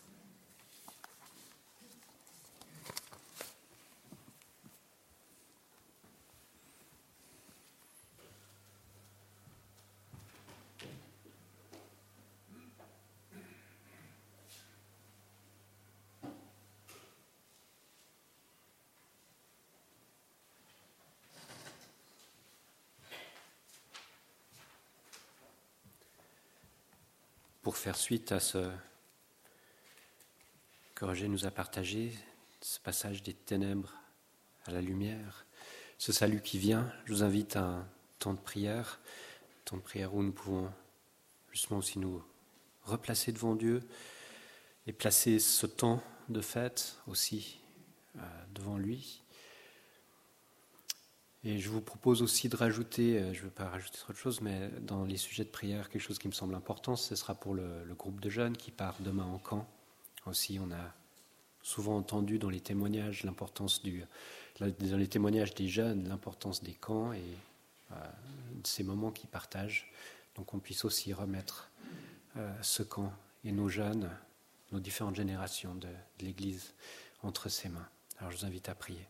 Pour faire suite à ce que Roger nous a partagé, ce passage des ténèbres à la lumière, ce salut qui vient, je vous invite à un temps de prière, un temps de prière où nous pouvons justement aussi nous replacer devant Dieu et placer ce temps de fête aussi euh, devant lui. Et je vous propose aussi de rajouter, je ne veux pas rajouter autre chose, mais dans les sujets de prière, quelque chose qui me semble important, ce sera pour le, le groupe de jeunes qui part demain en camp. Aussi, on a souvent entendu dans les témoignages l'importance du, dans les témoignages des jeunes, l'importance des camps et euh, de ces moments qu'ils partagent. Donc on puisse aussi remettre euh, ce camp et nos jeunes, nos différentes générations de, de l'Église entre ses mains. Alors je vous invite à prier.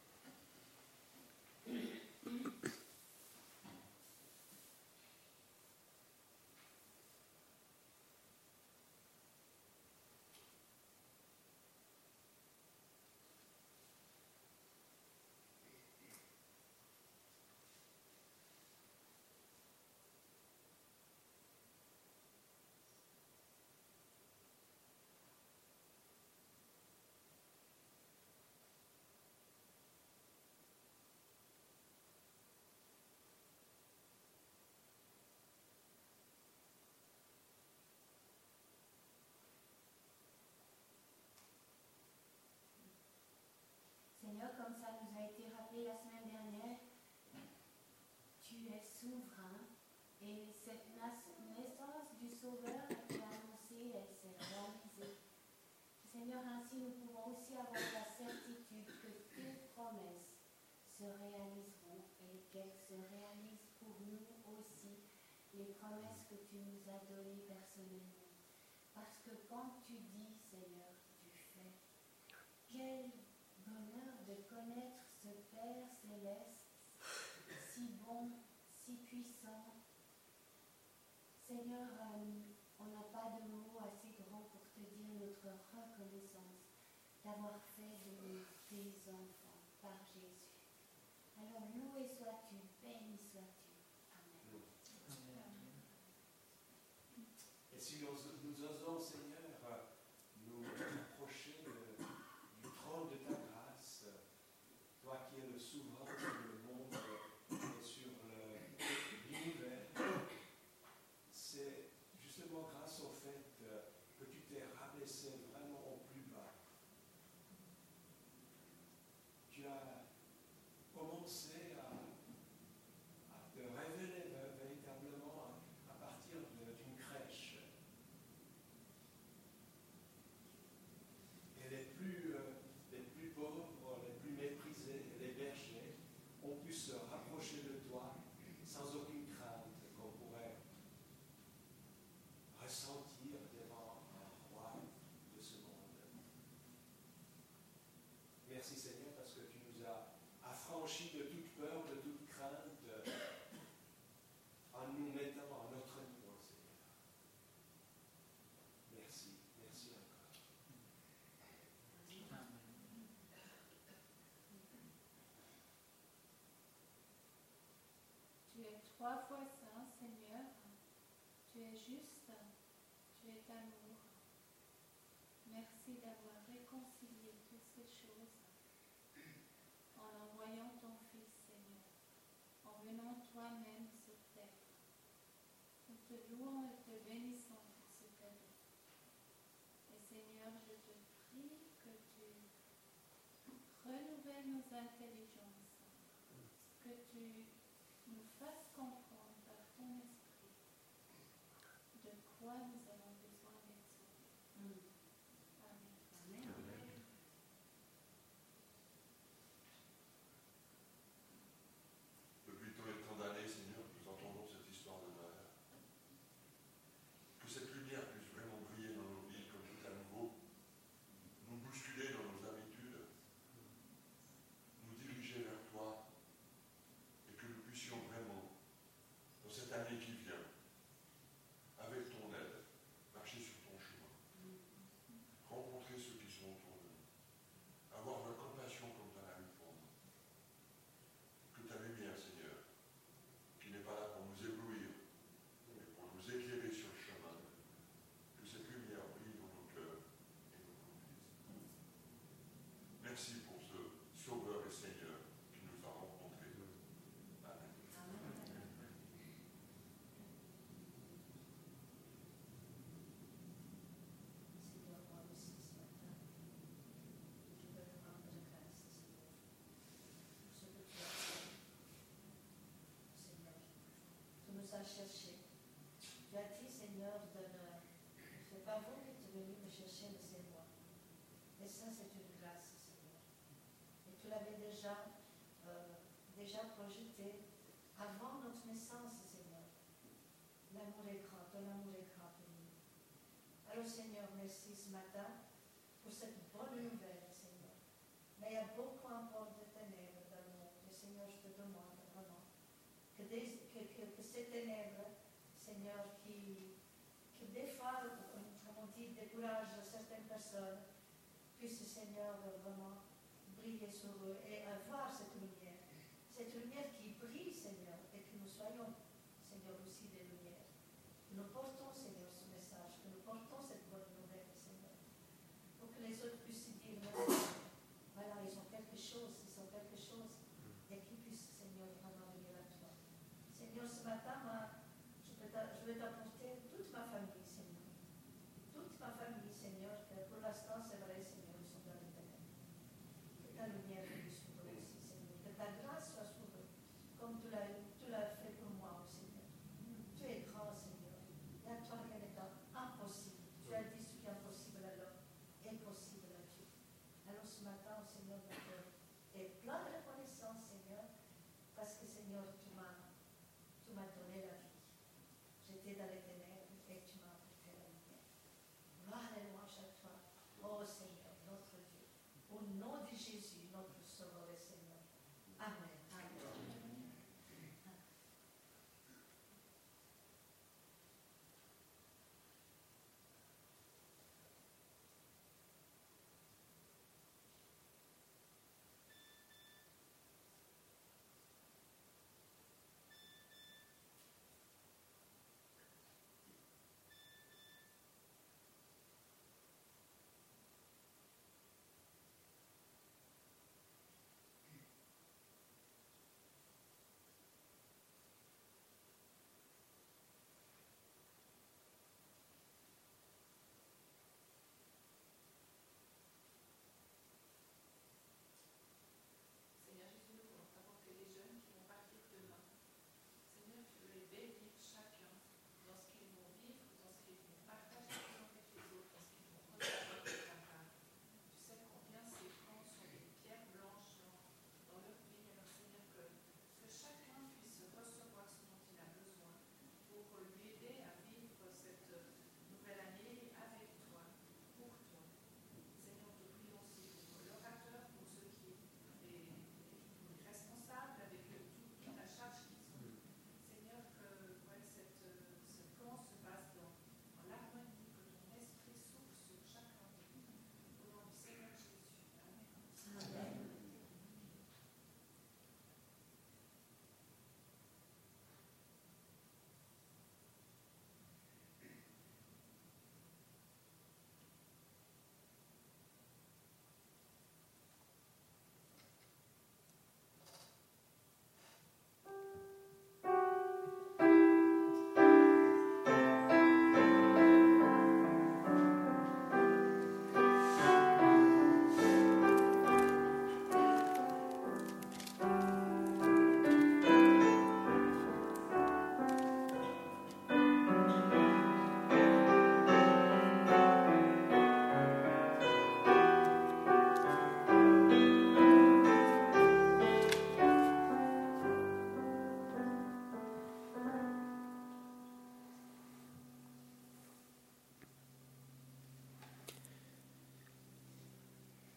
Seigneur, comme ça nous a été rappelé la semaine dernière, tu es souverain et cette naissance du Sauveur a été annoncée, elle s'est réalisée. Seigneur, ainsi nous pouvons aussi avoir la certitude que tes promesses se réaliseront et qu'elles se réalisent pour nous aussi, les promesses que tu nous as données personnellement. Parce que quand tu dis, Seigneur, tu fais. Quel bonheur de connaître ce Père céleste, si bon, si puissant. Seigneur, euh, on n'a pas de mots assez grands pour te dire notre notre reconnaissance d'avoir fait de nous des enfants par Jésus. Alors loué sois-tu, béni sois-tu. Amen. Et si nous, nous osons, Seigneur, nous approcher de, du trône de ta grâce, toi qui es le souverain sur le monde et sur le, l'univers, c'est justement grâce au fait que tu t'es rabaissé vraiment au plus bas. Tu as commencé à, à te révéler véritablement à, à partir de, d'une crèche. Et les plus, euh, les plus pauvres, les plus méprisés, les bergers, ont pu se rapprocher de toi sans aucune crainte qu'on pourrait ressentir devant un roi de ce monde. Merci Seigneur parce que tu nous as affranchis de toute peur, de toute crainte, en nous mettant à notre niveau, Seigneur. Merci, merci encore. Tu es trois fois saint, Seigneur. Tu es juste, tu es amour. Merci d'avoir réconcilié toutes ces choses en envoyant ton Fils, Seigneur, en venant toi-même sur terre. Nous te louons et te bénissons pour ce cadeau. Et Seigneur, je te prie que tu renouvelles nos intelligences, que tu nous fasses comprendre par ton esprit de quoi nous avons besoin d'être sauvés. Amen. Amen. Depuis tant et tant d'années, Seigneur, nous entendons cette histoire de Noël. Que cette lumière puisse vraiment briller dans nos vies comme tout à nouveau, nous bousculer dans nos habitudes, nous diriger vers toi, et que nous puissions vraiment, dans cette année qui vient, avec ton aide, marcher sur ton chemin, rencontrer ceux qui sont autour de nous, avoir la compassion comme tu en as eu pour nous. Que ta lumière, Seigneur, qui n'est pas là pour nous éblouir, mais pour nous éclairer sur le chemin, que cette lumière brille dans nos cœurs et nous conduise. Merci pour ce Sauveur et Seigneur qui nous a rencontrés. Amen. Seigneur, moi aussi ce matin, je veux te rendre grâce, Seigneur, pour ce que tu as fait. Seigneur, tu nous as cherchés. Tu as dit, Seigneur, de ne... c'est pas vous qui êtes venu me chercher, mais c'est moi. Et ça, c'est une grâce, Seigneur. Et tu l'avais déjà, euh, déjà projeté avant notre naissance, Seigneur. L'amour est grand, ton amour est grand pour nous. Alors, Seigneur, merci ce matin pour cette bonne nouvelle, Seigneur. Mais il y a beaucoup encore de ténèbres dans le monde. Et Seigneur, je te demande vraiment que, des, que, que, que ces ténèbres, Seigneur, qui, qui des fois, comme on dit, découragent certaines personnes, puissent, Seigneur, vraiment briller sur eux et avoir cette lumière. Cette lumière qui brille, Seigneur, et que nous soyons, Seigneur, aussi des lumières. Que nous portons, Seigneur, ce message, que nous portons cette bonne nouvelle, Seigneur, pour que les autres puissent dire, voilà, ils ont quelque chose, ils ont quelque chose, et qu'ils puissent, Seigneur, vraiment venir à toi. Seigneur, ce matin, moi, je, peux je vais t'apporter toute ma famille, Seigneur. Toute ma famille, Seigneur, que pour l'instant, c'est vrai, Seigneur, ils sont dans les ténèbres. Que ta lumière vienne sur eux aussi, Seigneur. Que ta grâce soit sur eux, comme tu l'as, tu l'as fait pour moi, Seigneur. Tu es grand, Seigneur. Et à toi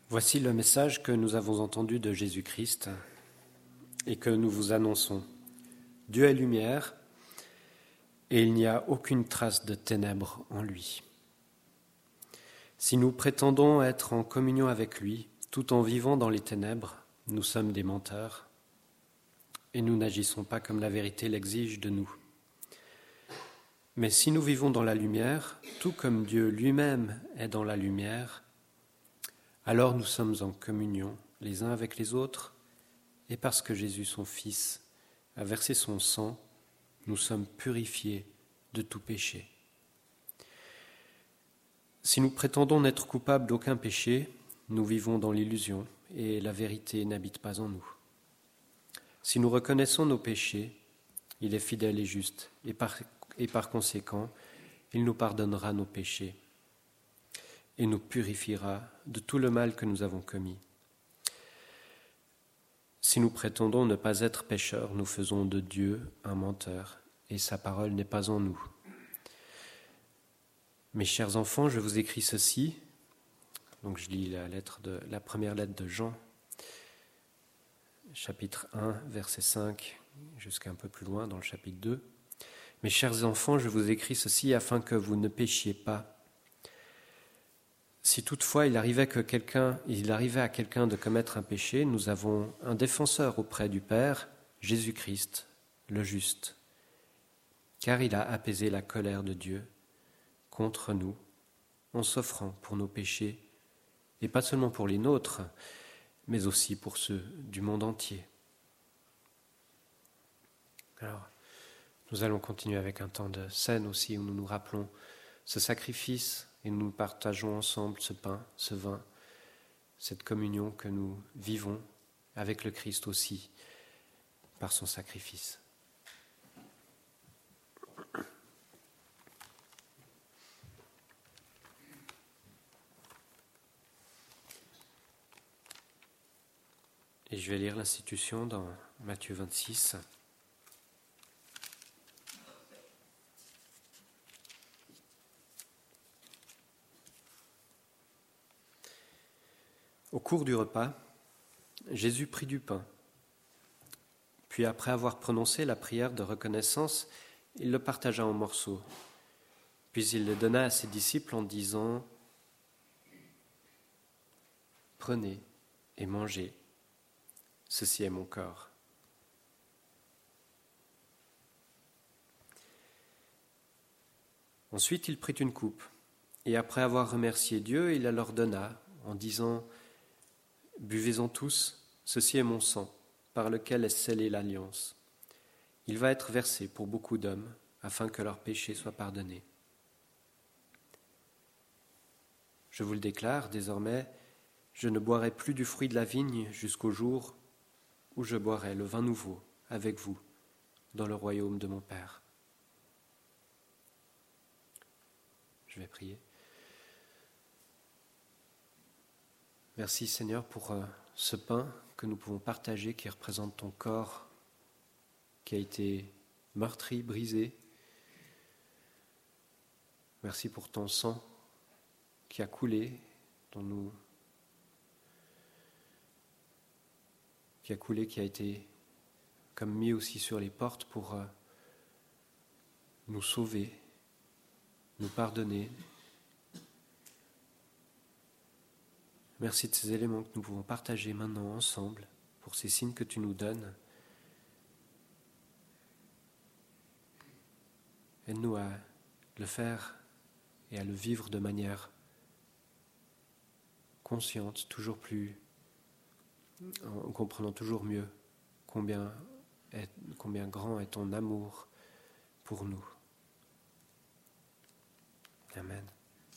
Voici le message que nous avons entendu de Jésus-Christ et que nous vous annonçons. Dieu est lumière et il n'y a aucune trace de ténèbres en lui. Si nous prétendons être en communion avec lui, tout en vivant dans les ténèbres, nous sommes des menteurs et nous n'agissons pas comme la vérité l'exige de nous. Mais si nous vivons dans la lumière, tout comme Dieu lui-même est dans la lumière, alors nous sommes en communion les uns avec les autres, et parce que Jésus, son Fils, a versé son sang, nous sommes purifiés de tout péché. Si nous prétendons n'être coupables d'aucun péché, nous vivons dans l'illusion et la vérité n'habite pas en nous. Si nous reconnaissons nos péchés, il est fidèle et juste, et par, et par conséquent, il nous pardonnera nos péchés et nous purifiera de tout le mal que nous avons commis. Si nous prétendons ne pas être pécheurs, nous faisons de Dieu un menteur, et sa parole n'est pas en nous. Mes chers enfants, je vous écris ceci. Donc je lis la, lettre de, la première lettre de Jean, chapitre un, verset cinq, jusqu'à un peu plus loin dans le chapitre deux. Mes chers enfants, je vous écris ceci afin que vous ne péchiez pas. Si toutefois il arrivait, que quelqu'un, il arrivait à quelqu'un de commettre un péché, nous avons un défenseur auprès du Père, Jésus-Christ, le juste, car il a apaisé la colère de Dieu contre nous en s'offrant pour nos péchés, et pas seulement pour les nôtres, mais aussi pour ceux du monde entier. Alors, nous allons continuer avec un temps de scène aussi, où nous nous rappelons ce sacrifice, et nous partageons ensemble ce pain, ce vin, cette communion que nous vivons avec le Christ aussi, par son sacrifice. Et je vais lire l'institution dans Matthieu vingt-six. Au cours du repas, Jésus prit du pain. Puis après avoir prononcé la prière de reconnaissance, il le partagea en morceaux. Puis il le donna à ses disciples en disant « Prenez et mangez, ceci est mon corps. » Ensuite, il prit une coupe, et après avoir remercié Dieu, il la leur donna en disant « Buvez-en tous, ceci est mon sang, par lequel est scellée l'alliance. Il va être versé pour beaucoup d'hommes, afin que leurs péchés soient pardonnés. Je vous le déclare, désormais, je ne boirai plus du fruit de la vigne jusqu'au jour où je boirai le vin nouveau avec vous dans le royaume de mon Père. » Je vais prier. Merci Seigneur pour euh, ce pain que nous pouvons partager, qui représente ton corps qui a été meurtri, brisé. Merci pour ton sang qui a coulé, dont nous, qui a coulé, qui a été comme mis aussi sur les portes pour euh, nous sauver, nous pardonner. Merci de ces éléments que nous pouvons partager maintenant ensemble, pour ces signes que tu nous donnes. Aide-nous à le faire et à le vivre de manière consciente, toujours plus, en comprenant toujours mieux combien, est, combien grand est ton amour pour nous. Amen.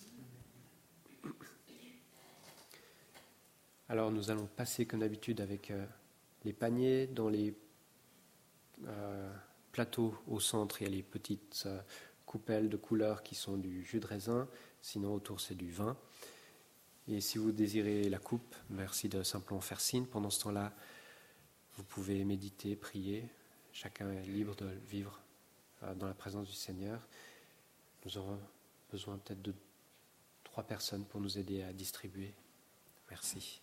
Alors nous allons passer comme d'habitude avec euh, les paniers. Dans les euh, plateaux au centre, il y a les petites euh, coupelles de couleurs qui sont du jus de raisin. Sinon autour c'est du vin. Et si vous désirez la coupe, merci de simplement faire signe. Pendant ce temps-là, vous pouvez méditer, prier. Chacun est libre de vivre euh, dans la présence du Seigneur. Nous aurons besoin peut-être de trois personnes pour nous aider à distribuer Merci.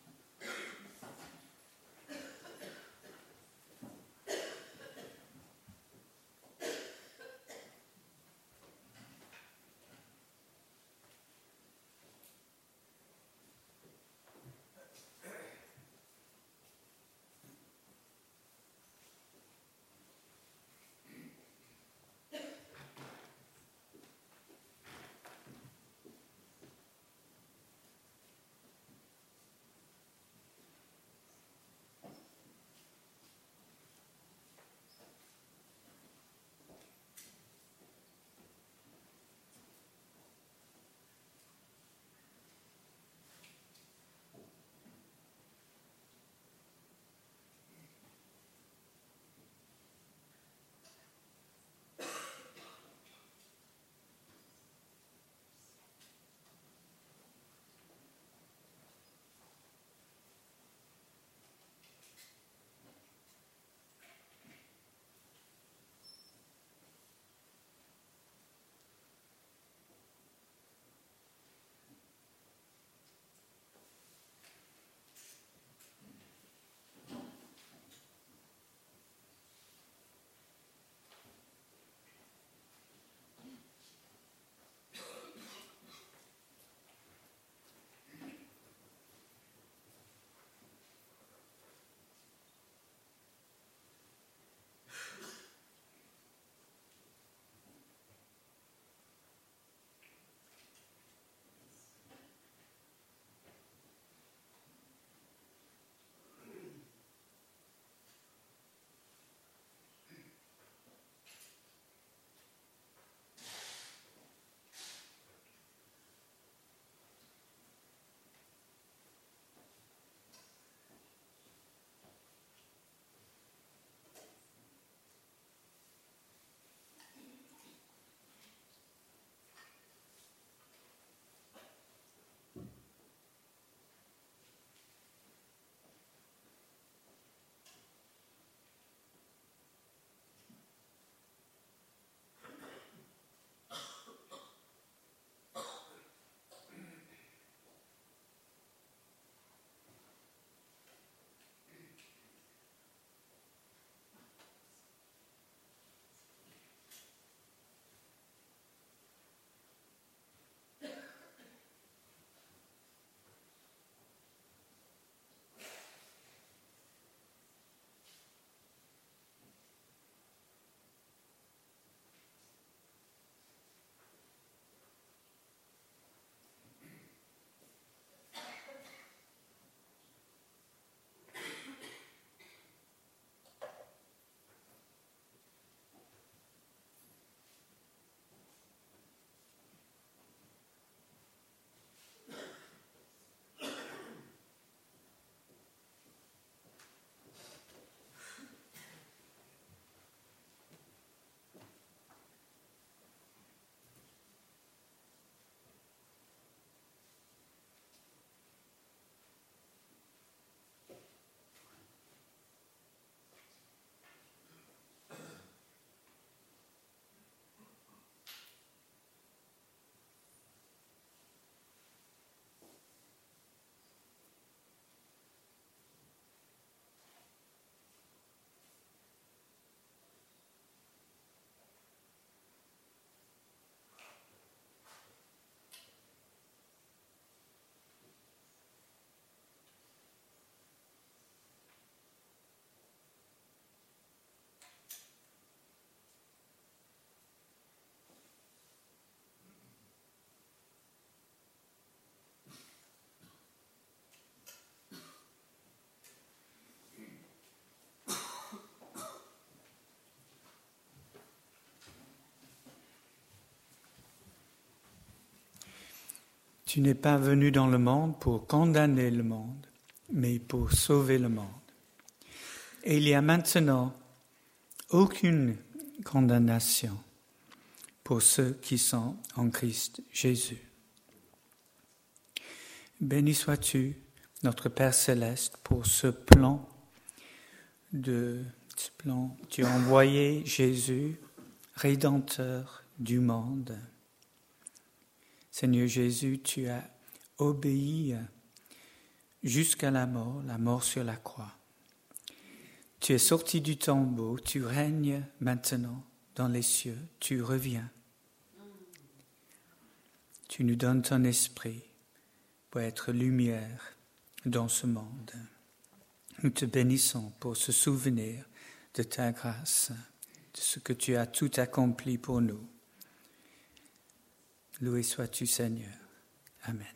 Tu n'es pas venu dans le monde pour condamner le monde, mais pour sauver le monde. Et il y a maintenant aucune condamnation pour ceux qui sont en Christ Jésus. Béni sois-tu, notre Père céleste, pour ce plan de ce plan. Tu as envoyé Jésus, Rédempteur du monde. Seigneur Jésus, tu as obéi jusqu'à la mort, la mort sur la croix. Tu es sorti du tombeau, tu règnes maintenant dans les cieux, tu reviens. Tu nous donnes ton esprit pour être lumière dans ce monde. Nous te bénissons pour se souvenir de ta grâce, de ce que tu as tout accompli pour nous. Loué sois-tu, Seigneur. Amen.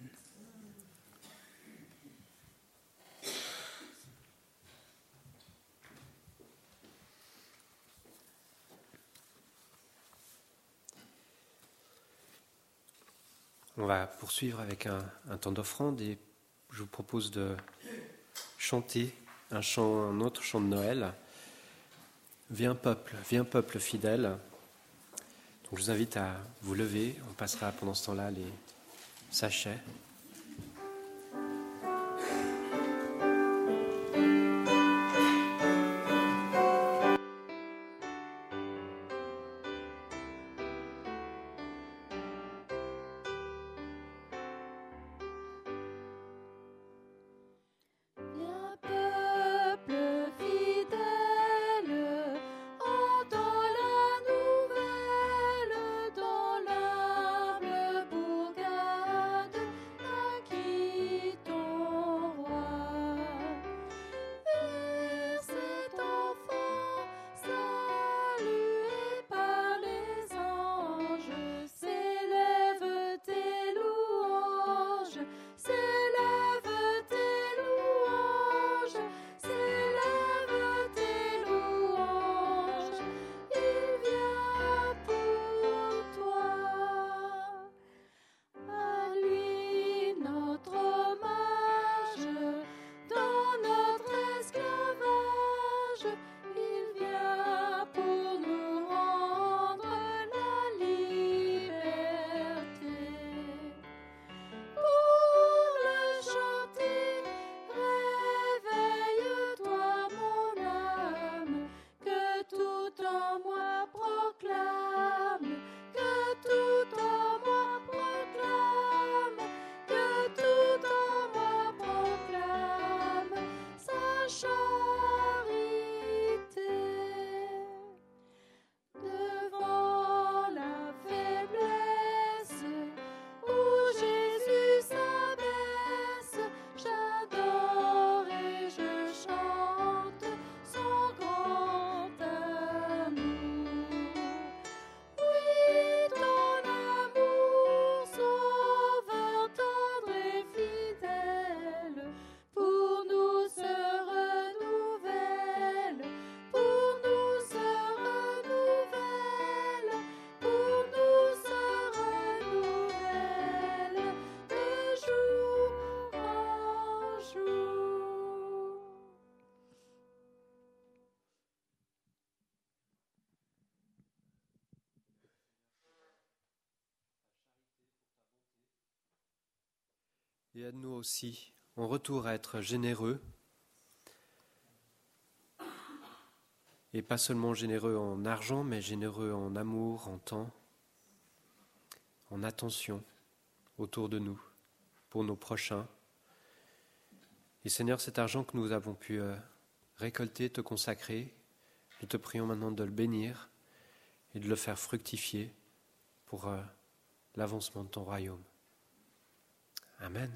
On va poursuivre avec un, un temps d'offrande et je vous propose de chanter un chant, un autre chant de Noël. Viens peuple, viens peuple fidèle. Donc je vous invite à vous lever. On passera pendant ce temps-là les sachets. Et aide-nous aussi, en retour, à être généreux. Et pas seulement généreux en argent, mais généreux en amour, en temps, en attention autour de nous, pour nos prochains. Et Seigneur, cet argent que nous avons pu euh, récolter, te consacrer, nous te prions maintenant de le bénir et de le faire fructifier pour euh, l'avancement de ton royaume. Amen.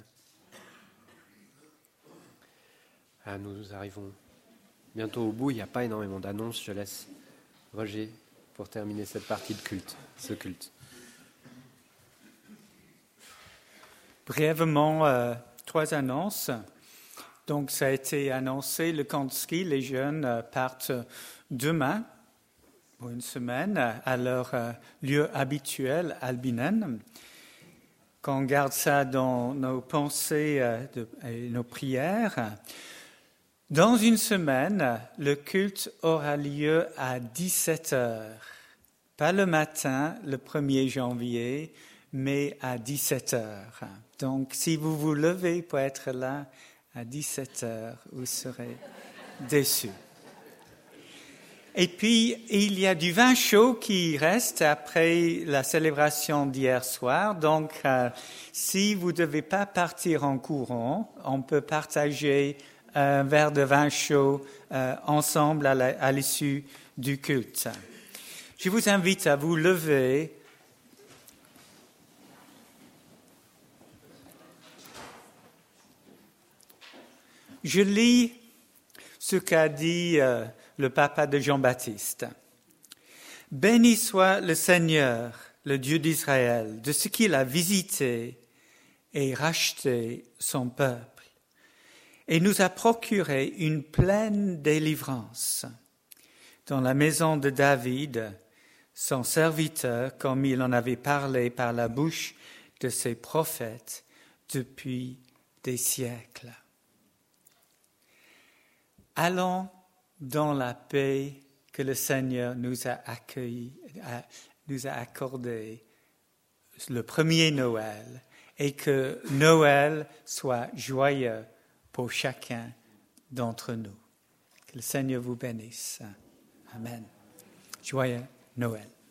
Ah, nous arrivons bientôt au bout. Il n'y a pas énormément d'annonces. Je laisse Roger pour terminer cette partie de culte, ce culte. Brièvement, euh, trois annonces. Donc, ça a été annoncé, le camp de ski, les jeunes euh, partent demain pour une semaine à leur euh, lieu habituel, Albinen. Qu'on garde ça dans nos pensées euh, de, et nos prières. Dans une semaine, le culte aura lieu à dix-sept heures. Pas le matin, le premier janvier, mais à dix-sept heures. Donc, si vous vous levez pour être là à dix-sept heures, vous serez déçus. Et puis, il y a du vin chaud qui reste après la célébration d'hier soir. Donc, euh, si vous ne devez pas partir en courant, on peut partager un verre de vin chaud euh, ensemble à, la, à l'issue du culte. Je vous invite à vous lever. Je lis ce qu'a dit euh, le papa de Jean-Baptiste. « Béni soit le Seigneur, le Dieu d'Israël, de ce qu'il a visité et racheté son peuple, et nous a procuré une pleine délivrance dans la maison de David, son serviteur, comme il en avait parlé par la bouche de ses prophètes depuis des siècles. » Allons dans la paix que le Seigneur nous a accueillis, a, nous a accordé le premier Noël, et que Noël soit joyeux pour chacun d'entre nous. Que le Seigneur vous bénisse. Amen. Joyeux Noël.